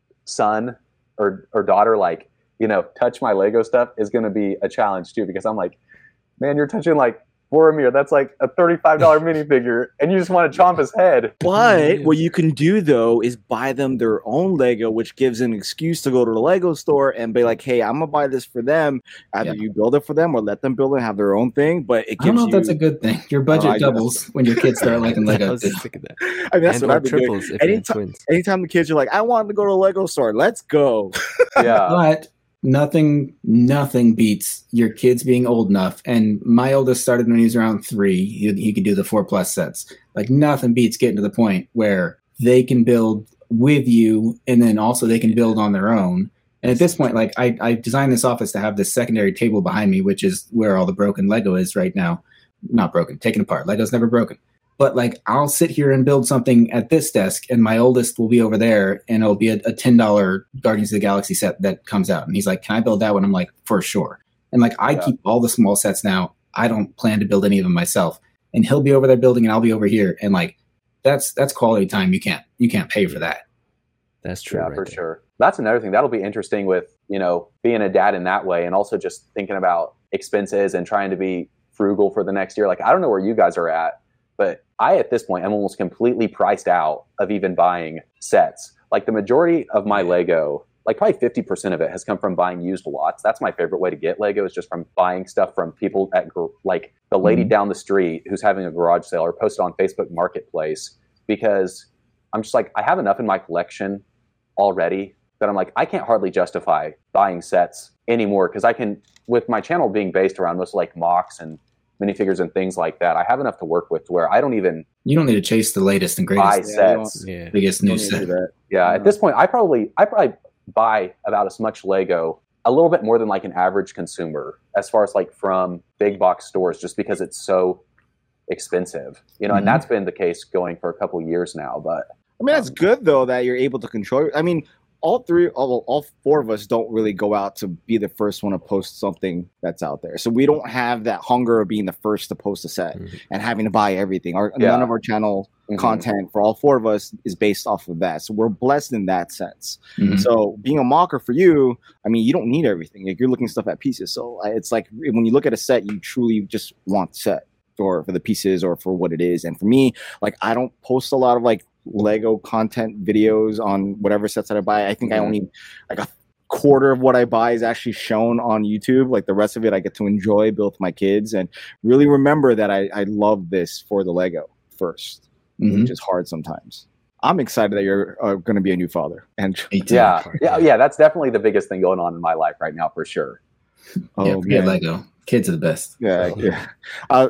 son or or daughter like you know touch my Lego stuff is gonna be a challenge too because I'm like. Man, you're touching like Boromir. That's like a thirty-five dollars minifigure, and you just want to chomp his head. But what you can do, though, is buy them their own Lego, which gives an excuse to go to the Lego store and be like, hey, I'm going to buy this for them. Either yeah. you build it for them or let them build it and have their own thing. But it gives I don't know you... if that's a good thing. Your budget uh, doubles when your kids start liking Lego. I was just thinking that. I mean, that's and what I've been triples doing. If anytime, anytime the kids are like, I want to go to a Lego store, let's go. Yeah. But... Nothing, nothing beats your kids being old enough. And my oldest started when he was around three. He, he could do the four plus sets. Like nothing beats getting to the point where they can build with you, and then also they can build on their own. And at this point, like I, I designed this office to have this secondary table behind me, which is where all the broken Lego is right now. Not broken, taken apart. Lego's never broken. But like I'll sit here and build something at this desk, and my oldest will be over there, and it'll be a, a ten dollars Guardians of the Galaxy set that comes out. And he's like, "Can I build that one?" I'm like, "For sure." And like I yeah. keep all the small sets now. I don't plan to build any of them myself. And he'll be over there building, and I'll be over here. And like that's that's quality time. You can't you can't pay for that. That's true. Yeah, right for there. sure. That's another thing that'll be interesting with you know being a dad in that way, and also just thinking about expenses and trying to be frugal for the next year. Like I don't know where you guys are at. But I, at this point, am almost completely priced out of even buying sets. Like the majority of my Lego, like probably fifty percent of it has come from buying used lots. That's my favorite way to get Lego is just from buying stuff from people at like the lady mm-hmm. down the street who's having a garage sale or post it on Facebook Marketplace because I'm just like, I have enough in my collection already that I'm like, I can't hardly justify buying sets anymore because I can, with my channel being based around most like mocks and minifigures and things like that, I have enough to work with to where I don't even you don't need to chase the latest and greatest buy sets, yeah. biggest new set. That. Yeah, no. At this point, I probably I probably buy about as much Lego, a little bit more than like an average consumer, as far as like from big box stores, just because it's so expensive, you know. Mm-hmm. And that's been the case going for a couple years now. But I mean, that's um, good though that you're able to control. I mean. All three, all, all four of us don't really go out to be the first one to post something that's out there. So we don't have that hunger of being the first to post a set mm-hmm. and having to buy everything. Our, yeah. None of our channel mm-hmm. content for all four of us is based off of that. So we're blessed in that sense. Mm-hmm. So being a mocker for you, I mean, you don't need everything. Like you're looking stuff at pieces. So it's like when you look at a set, you truly just want the set for, for the pieces or for what it is. And for me, like I don't post a lot of like Lego content videos on whatever sets that I buy. I think mm-hmm. I only like a quarter of what I buy is actually shown on YouTube. Like the rest of it I get to enjoy, build with my kids, and really remember that I, I love this for the Lego first, mm-hmm. which is hard sometimes. I'm excited that you're uh, going to be a new father. And yeah, yeah, yeah, that's definitely the biggest thing going on in my life right now for sure. Oh, yeah, forget Lego. Kids are the best. Yeah, so. yeah. Uh,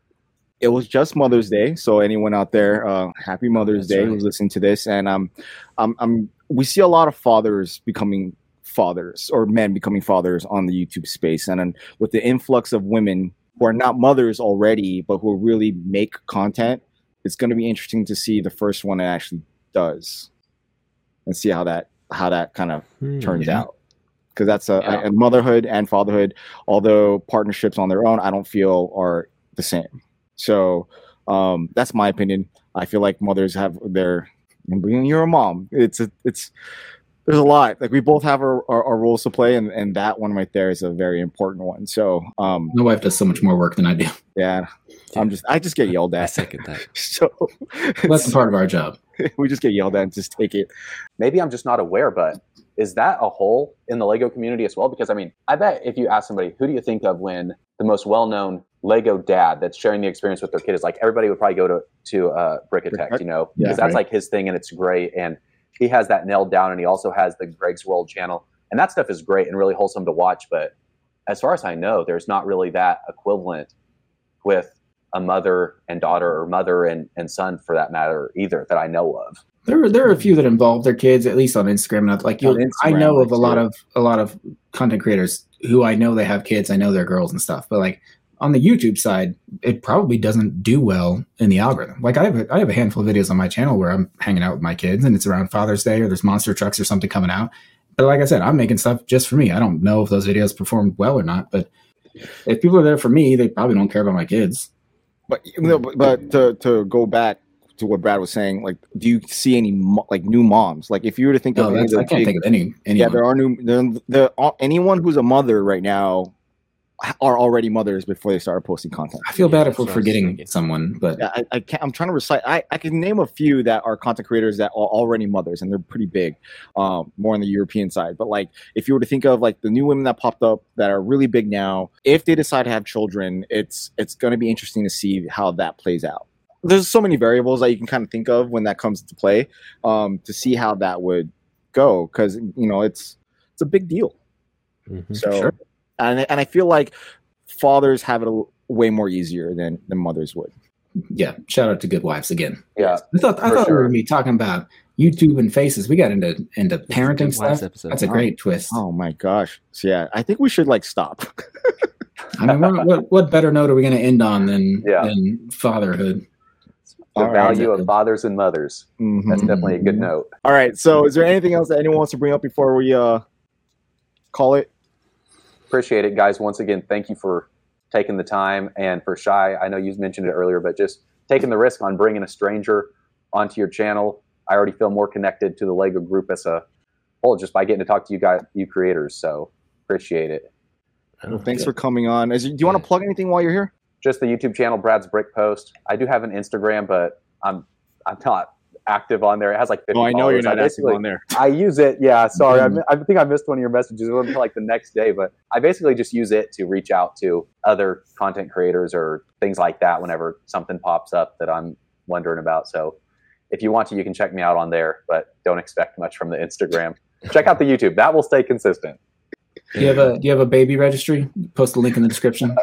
It was just Mother's Day, so anyone out there, uh, happy Mother's That's Day right. who's listening to this. And um, um, um, we see a lot of fathers becoming fathers or men becoming fathers on the YouTube space. And then with the influx of women who are not mothers already, but who really make content, it's going to be interesting to see the first one that actually does and see how that how that kind of Hmm, turns yeah. out. Because that's a, Yeah. a motherhood and fatherhood, although partnerships on their own, I don't feel are the same. So um, that's my opinion. I feel like mothers have their, you're a mom. It's a, it's, there's a lot. Like we both have our, our, our roles to play, and, and that one right there is a very important one. So um, My wife does so much more work than I do. yeah, I'm just, I just get yelled I at. second that. So That's a part of our job. we just get yelled at and just take it. Maybe I'm just not aware, but is that a hole in the Lego community as well? Because I mean, I bet if you ask somebody, who do you think of when the most well-known Lego dad that's sharing the experience with their kid is like, everybody would probably go to to uh, Brickatect, you know, Yeah, because that's right. like his thing and it's great. And he has that nailed down, and he also has the Greg's World channel, and that stuff is great and really wholesome to watch. But as far as I know, there's not really that equivalent with a mother and daughter, or mother and, and son for that matter either, that I know of. There, there are a few that involve their kids, at least on Instagram. Not like you, On I Instagram, know like, of a lot too. of a lot of content creators who I know they have kids. I know they're girls and stuff, but like on the YouTube side, it probably doesn't do well in the algorithm. Like I have, a, I have a handful of videos on my channel where I'm hanging out with my kids, and it's around Father's Day, or there's monster trucks or something coming out. But like I said, I'm making stuff just for me. I don't know if those videos performed well or not, but if people are there for me, they probably don't care about my kids. But you know, but, but to to go back to what Brad was saying, like, do you see any mo- like new moms? Like, if you were to think No, of any of that's, the I can't big- think of any. yeah, anyone. there are new. There, there are, anyone who's a mother right now are already mothers before they started posting content. I feel Yeah, bad if that's we're what I was forgetting thinking. someone, but Yeah, I, I can't. I'm trying to recite. I, I can name a few that are content creators that are already mothers, and they're pretty big, um, more on the European side. But like, if you were to think of like the new women that popped up that are really big now, if they decide to have children, it's it's going to be interesting to see how that plays out. There's so many variables that you can kind of think of when that comes into play, um, to see how that would go, because you know it's it's a big deal. Mhm. So, Sure. and and I feel like fathers have it a, way more easier than than mothers would. yeah, shout out to Good Wives again. Yeah. I thought I For thought we were sure. gonna be talking about YouTube and faces. We got into into This is a parenting Good Wives stuff. episode. That's a Oh. great twist. Oh my gosh! So yeah, I think we should like stop. I mean, what, what what better note are we going to end on than Yeah. than fatherhood? The All right. value of fathers and mothers. Mhm. That's definitely a good note. All right. So, is there anything else that anyone wants to bring up before we uh call it? Appreciate it, guys. Once again, thank you for taking the time. And for Shy, I know you mentioned it earlier, but just taking the risk on bringing a stranger onto your channel. I already feel more connected to the Lego group as a whole just by getting to talk to you guys, you creators. So appreciate it. Well, thanks for coming on. Is, do you want to Yeah. plug anything while you're here? Just the YouTube channel, Brad's Brick Post. I do have an Instagram, but I'm I'm not active on there. It has like fifty Oh, I know you're followers. not I active basically- on there. I use it. Yeah, sorry. I, Mhm. mi- I think I missed one of your messages. It wasn't until like the next day, but I basically just use it to reach out to other content creators or things like that whenever something pops up that I'm wondering about. So if you want to, you can check me out on there, but don't expect much from the Instagram. Check out the YouTube. That will stay consistent. Do you have a do you have a baby registry? Post the link in the description.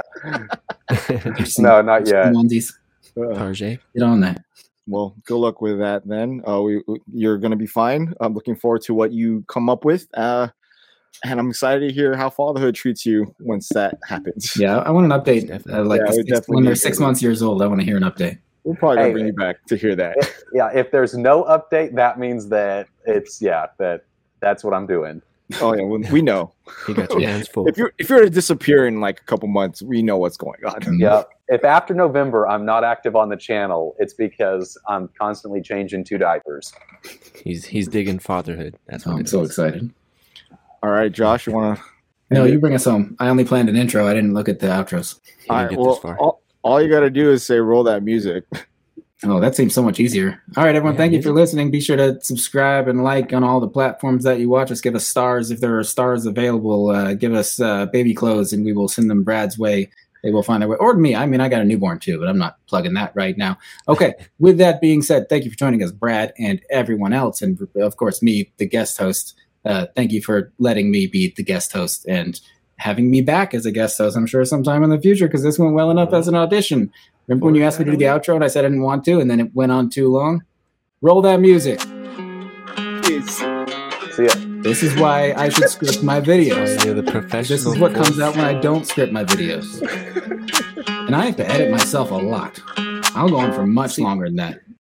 Get some- No, not some yet. onesies. Uh, Tarjay. Get on that. well, good luck with that then. Uh, we, we- you're going to be fine. I'm looking forward to what you come up with. Uh, and I'm excited to hear how fatherhood treats you once that happens. Yeah, I want an update. Definitely. Uh, like Yeah, we six- definitely when they're need six to. months years old, I want to hear an update. We're probably going Hey, to bring you back to hear that. Yeah, if there's no update, that means that it's, yeah, that that's what I'm doing. Oh yeah, we, we know. You got your hands full. If you're if you're to disappear in like a couple months, we know what's going on. Yeah. If after November I'm not active on the channel, it's because I'm constantly changing two diapers. He's he's digging fatherhood. That's Oh, what I'm it so is. Mm-hmm. excited. All right, Josh, you want to? No, you bring us home. I only planned an intro. I didn't look at the outros. He All didn't right. get Well, this far. all, all you got to do is say roll that music. Oh, that seems so much easier. All right, everyone, Yeah, thank you it for is. listening. Be sure to subscribe and like on all the platforms that you watch us. Give us stars if there are stars available. Uh, give us uh, baby clothes, and we will send them Brad's way. They will find their way. Or me. I mean, I got a newborn too, but I'm not plugging that right now. Okay, with that being said, thank you for joining us, Brad, and everyone else. And of course, me, the guest host. Uh, thank you for letting me be the guest host and having me back as a guest host, I'm sure sometime in the future, because this went well enough as an audition. Remember when you asked me to do the outro and I said I didn't want to, and then it went on too long? Roll that music. Peace. See ya. This is why I should script my videos. You're the professional. This is what comes out when I don't script my videos. And I have to edit myself a lot. I'll go on for much longer than that.